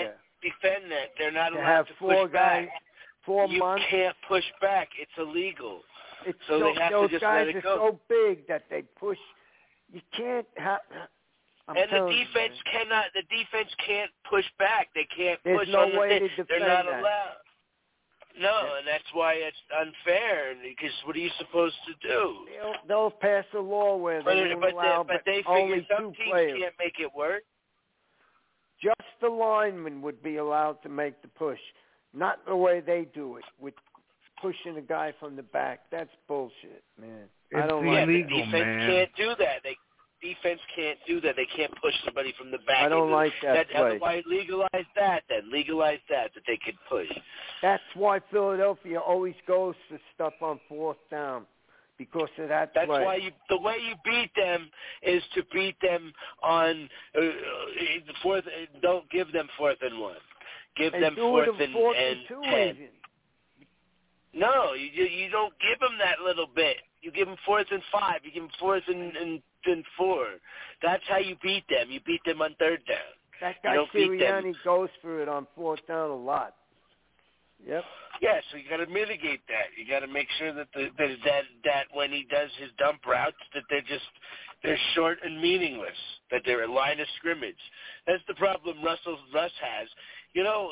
defend that. They're not to allowed have to four push guys, back. 4 you months. You can't push back. It's illegal. It's so they have those to just guys let it are go. so big that they push. You can't have. And the defense cannot. The defense can't push back. They can't There's push no on way the. to defend They're not that. allowed. No, and that's why it's unfair. Because what are you supposed to do? They'll pass a law where they won't allow only some 2 teams players. Can't make it work. Just the linemen would be allowed to make the push, not the way they do it with pushing a guy from the back. That's bullshit, man. It's I don't illegal, like the defense man. can't do that. Defense can't do that. They can't push somebody from the back. I don't like that play. Why legalize that then? Legalize that they can push. That's why Philadelphia always goes for stuff on 4th down, because of that play. That's why the way you beat them is to beat them on 4th. Don't give them 4th and 1. Give them 4th and 2 10. even. No, you don't give them that little bit. You give them 4th and 5. You give them 4th and 4. That's how you beat them. You beat them on 3rd down. That guy Sirianni goes for it on 4th down a lot. Yep. Yeah, so you got to mitigate that. You got to make sure that that when he does his dump routes, that they're short and meaningless. That they're a line of scrimmage. That's the problem Russ has. You know,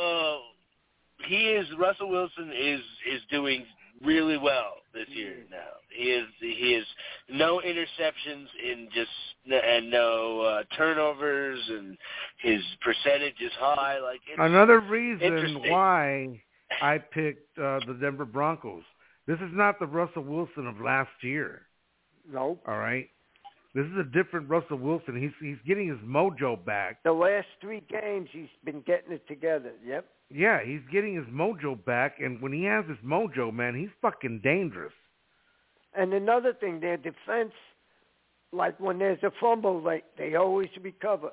Russell Wilson is doing really well this year now. He is no interceptions and no turnovers, and his percentage is high. Like another reason why I picked the Denver Broncos. This is not the Russell Wilson of last year. Nope. All right. This is a different Russell Wilson. He's getting his mojo back. The last 3 games, he's been getting it together. Yep. Yeah, he's getting his mojo back, and when he has his mojo, man, he's fucking dangerous. And another thing, their defense, like when there's a fumble, they always recover.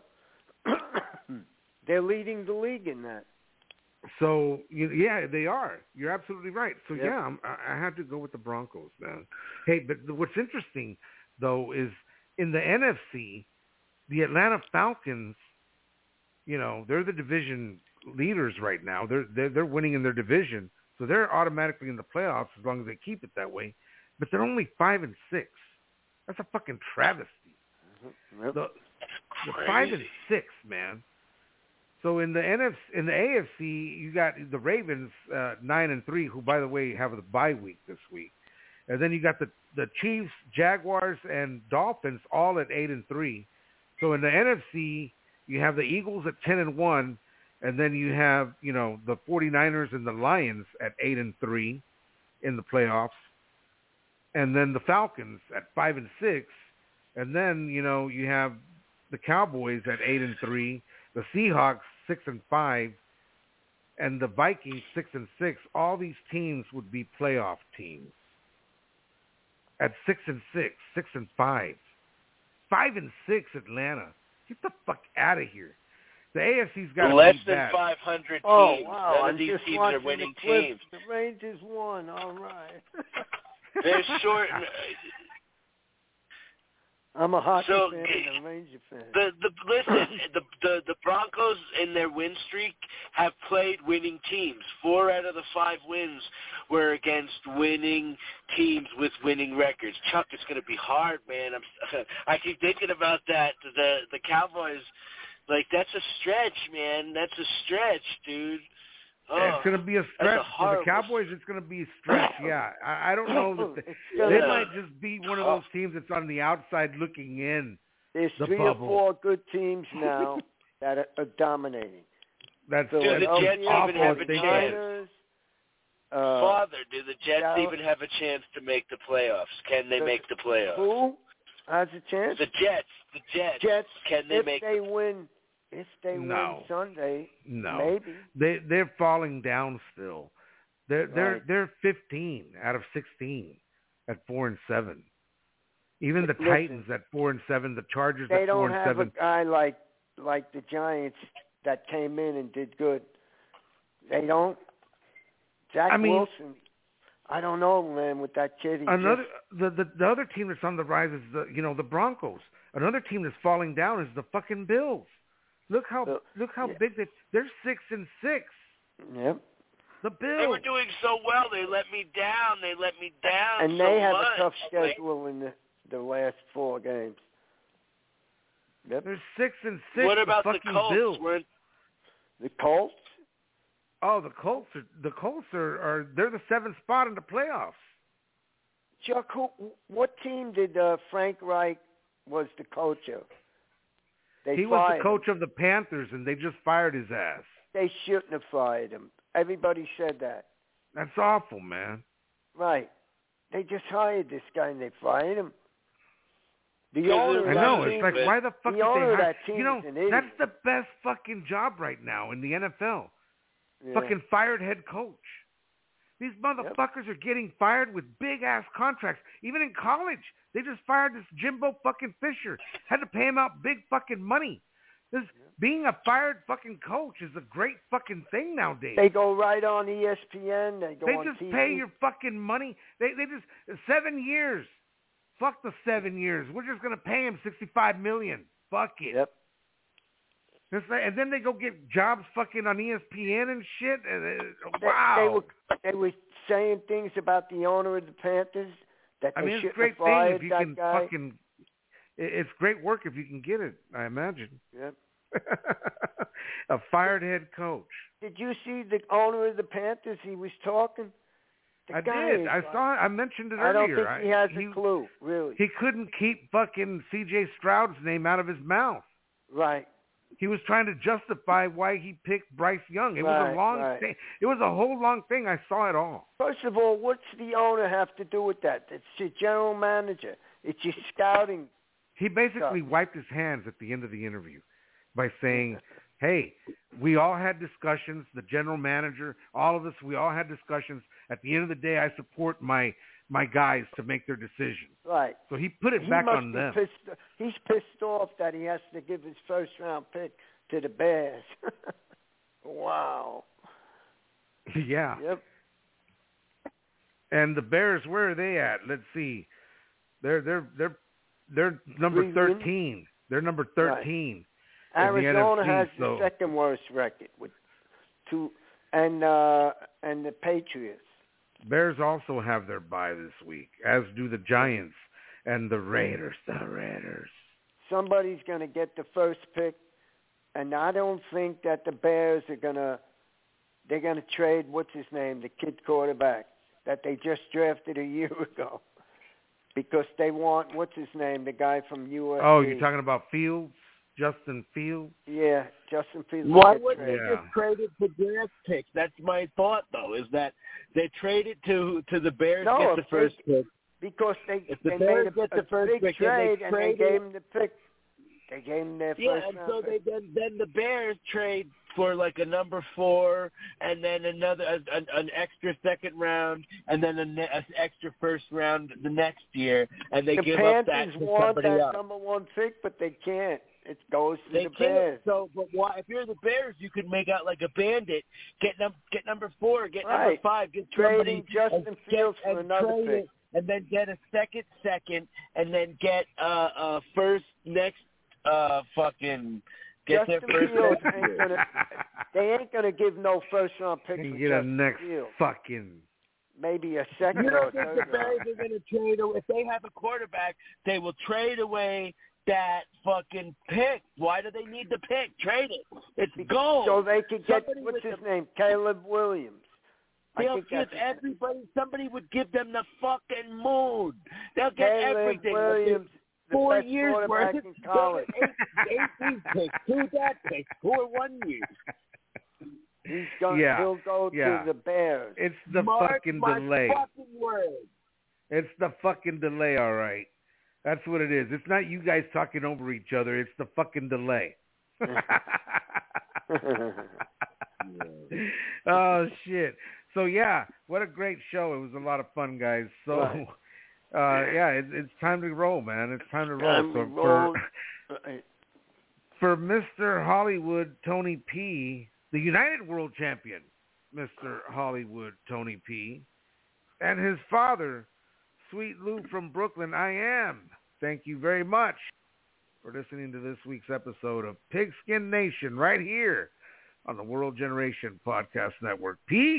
They're leading the league in that. So, yeah, they are. You're absolutely right. So, yep. yeah, I had to go with the Broncos, man. Hey, but what's interesting, though, is in the NFC, the Atlanta Falcons, they're the division leaders right now. They're winning in their division, so they're automatically in the playoffs as long as they keep it that way. But they're only 5-6. That's a fucking travesty. Yep. The 5-6, man. So in the AFC, you got the Ravens 9-3, who by the way have a bye week this week, and then you got the Chiefs, Jaguars, and Dolphins all at 8-3. So in the NFC, you have the Eagles at 10-1. And then you have, the 49ers and the Lions at 8-3 in the playoffs. And then the Falcons at 5-6. And then, you have the Cowboys at 8-3, the Seahawks 6-5, and the Vikings 6-6. All these teams would be playoff teams. At 6-6, 6-5. 5-6 Atlanta. Get the fuck out of here. The AFC's got less to be than bad. 500 teams. Oh, wow. None of these teams are winning teams. The Rangers won. All right. They're short. I'm a hockey fan and a Ranger fan. The Broncos in their win streak have played winning teams. 4 out of the 5 wins were against winning teams with winning records. Chuck, it's going to be hard, man. I keep thinking about that. The Cowboys. Like, that's a stretch, man. That's a stretch, dude. It's going to be a stretch. For the Cowboys, it's going to be a stretch, yeah. I don't know. They might just be one of those teams that's on the outside looking in. There's 3 or 4 good teams now that are dominating. That's do the Jets even have a chance? Father, do the Jets even have a chance to make the playoffs? Can they make the playoffs? Who has a chance? The Jets. Can they make they win? If they win Sunday, maybe. They're falling down still. They're 15 out of 16 at 4-7. Even the Titans at 4-7, the Chargers at 4-7. They don't have a guy like the Giants that came in and did good. They don't. Wilson. I don't know, man. With that kid, the other team that's on the rise is the Broncos. Another team that's falling down is the fucking Bills. Look how big they're 6-6. Yep. The Bills. They were doing so well. They let me down. And they have a tough schedule in the last 4 games. Yep. They're 6-6. What about the Colts? Bills. The Colts? Oh, the Colts are they're the 7th spot in the playoffs. Chuck, what team did Frank Reich was the coach of? He was the coach of the Panthers, and they just fired his ass. They shouldn't have fired him. Everybody said that. That's awful, man. Right. They just hired this guy, and they fired him. I know. It's like, why the fuck did they hire? You know, that's the best fucking job right now in the NFL. Yeah. Fucking fired head coach. These motherfuckers are getting fired with big-ass contracts. Even in college, they just fired this Jimbo fucking Fisher. Had to pay him out big fucking money. Being a fired fucking coach is a great fucking thing nowadays. They go right on ESPN. They just TV. Pay your fucking money. They just 7 years. Fuck the 7 years. We're just gonna pay him $65 million. Fuck it. Yep. And then they go get jobs fucking on ESPN and shit. Wow. They were saying things about the owner of the Panthers that they it's a shouldn't great have fired thing if you that can guy. fucking. It's great work if you can get it. I imagine. Yep. A fired head coach. Did you see the owner of the Panthers? He was talking. I did. I saw it. I mentioned it earlier. I don't think he has a clue, really. He couldn't keep fucking C.J. Stroud's name out of his mouth. Right. He was trying to justify why he picked Bryce Young. It was a long thing. It was a whole long thing. I saw it all. First of all, what's the owner have to do with that? It's your general manager. It's your scouting. He basically wiped his hands at the end of the interview by saying, hey, we all had discussions, the general manager, all of us, we all had discussions. At the end of the day, I support my guys to make their decisions. Right. So he put it back on them. He's pissed off that he has to give his first-round pick to the Bears. Wow. Yeah. Yep. And the Bears, where are they at? Let's see. They're number 13. They're number 13. Right. Arizona NFC, has the second worst record with 2, and the Patriots. Bears also have their bye this week, as do the Giants and the Raiders. The Raiders. Somebody's going to get the first pick, and I don't think that the Bears are going to. They're going to trade what's his name, the kid quarterback that they just drafted a year ago, because they want what's his name, the guy from USC. Oh, you're talking about Fields, Justin Fields? Yeah, Justin Fields. Why wouldn't they just trade it to draft picks? That's my thought, though, is that they traded to the Bears get the first pick. Because they made a big trade and they gave them the pick. They gave them their first and so pick. then the Bears trade for like a number 4, and then another an extra second round, and then an extra first round the next year, and they give up that to somebody else. The Panthers want that number 1 pick, but they can't. It goes to the Bears. Bears. So, but why? If you're the Bears, you could make out like a bandit. Get number 4. Get number 5. Get trading Justin Fields for another pick, and then get a second, and then get a first next. Fucking get Justin their first. Fields they ain't gonna give no first round pick. You for get Justin a next Fields. fucking. Maybe a second. You or don't think the Bears are going to trade? If they have a quarterback, they will trade away that fucking pick. Why do they need the pick? Trade it. It's gold. So they could get what's his name, Caleb Williams. They'll give everybody. Somebody would give them the fucking moon. They'll get Caleb everything. Williams, the 4 best years worth. in college. 8 picks, 2 that picks, 4 1 year. He'll go to the Bears. It's the fucking delay. Fucking word. It's the fucking delay, all right. That's what it is. It's not you guys talking over each other. It's the fucking delay. Oh, shit. So, yeah, what a great show. It was a lot of fun, guys. So, it's time to roll, man. It's time to roll. For Mr. Hollywood, Tony P., the United World Champion, Mr. Hollywood, Tony P., and his father, Sweet Lou from Brooklyn, I am. Thank you very much. for listening to this week's episode of Pigskin Nation right here on the World Generation Podcast Network. Peace.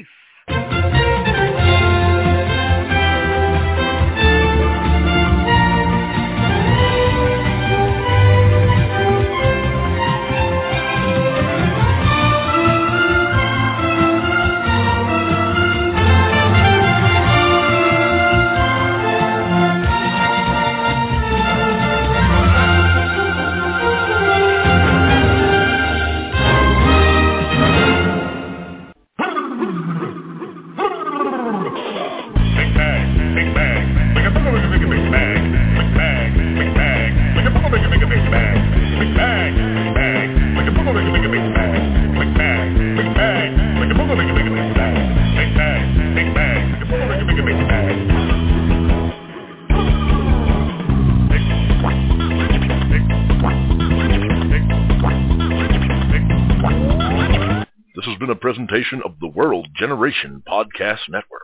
This has been a presentation of the World Generation Podcast Network.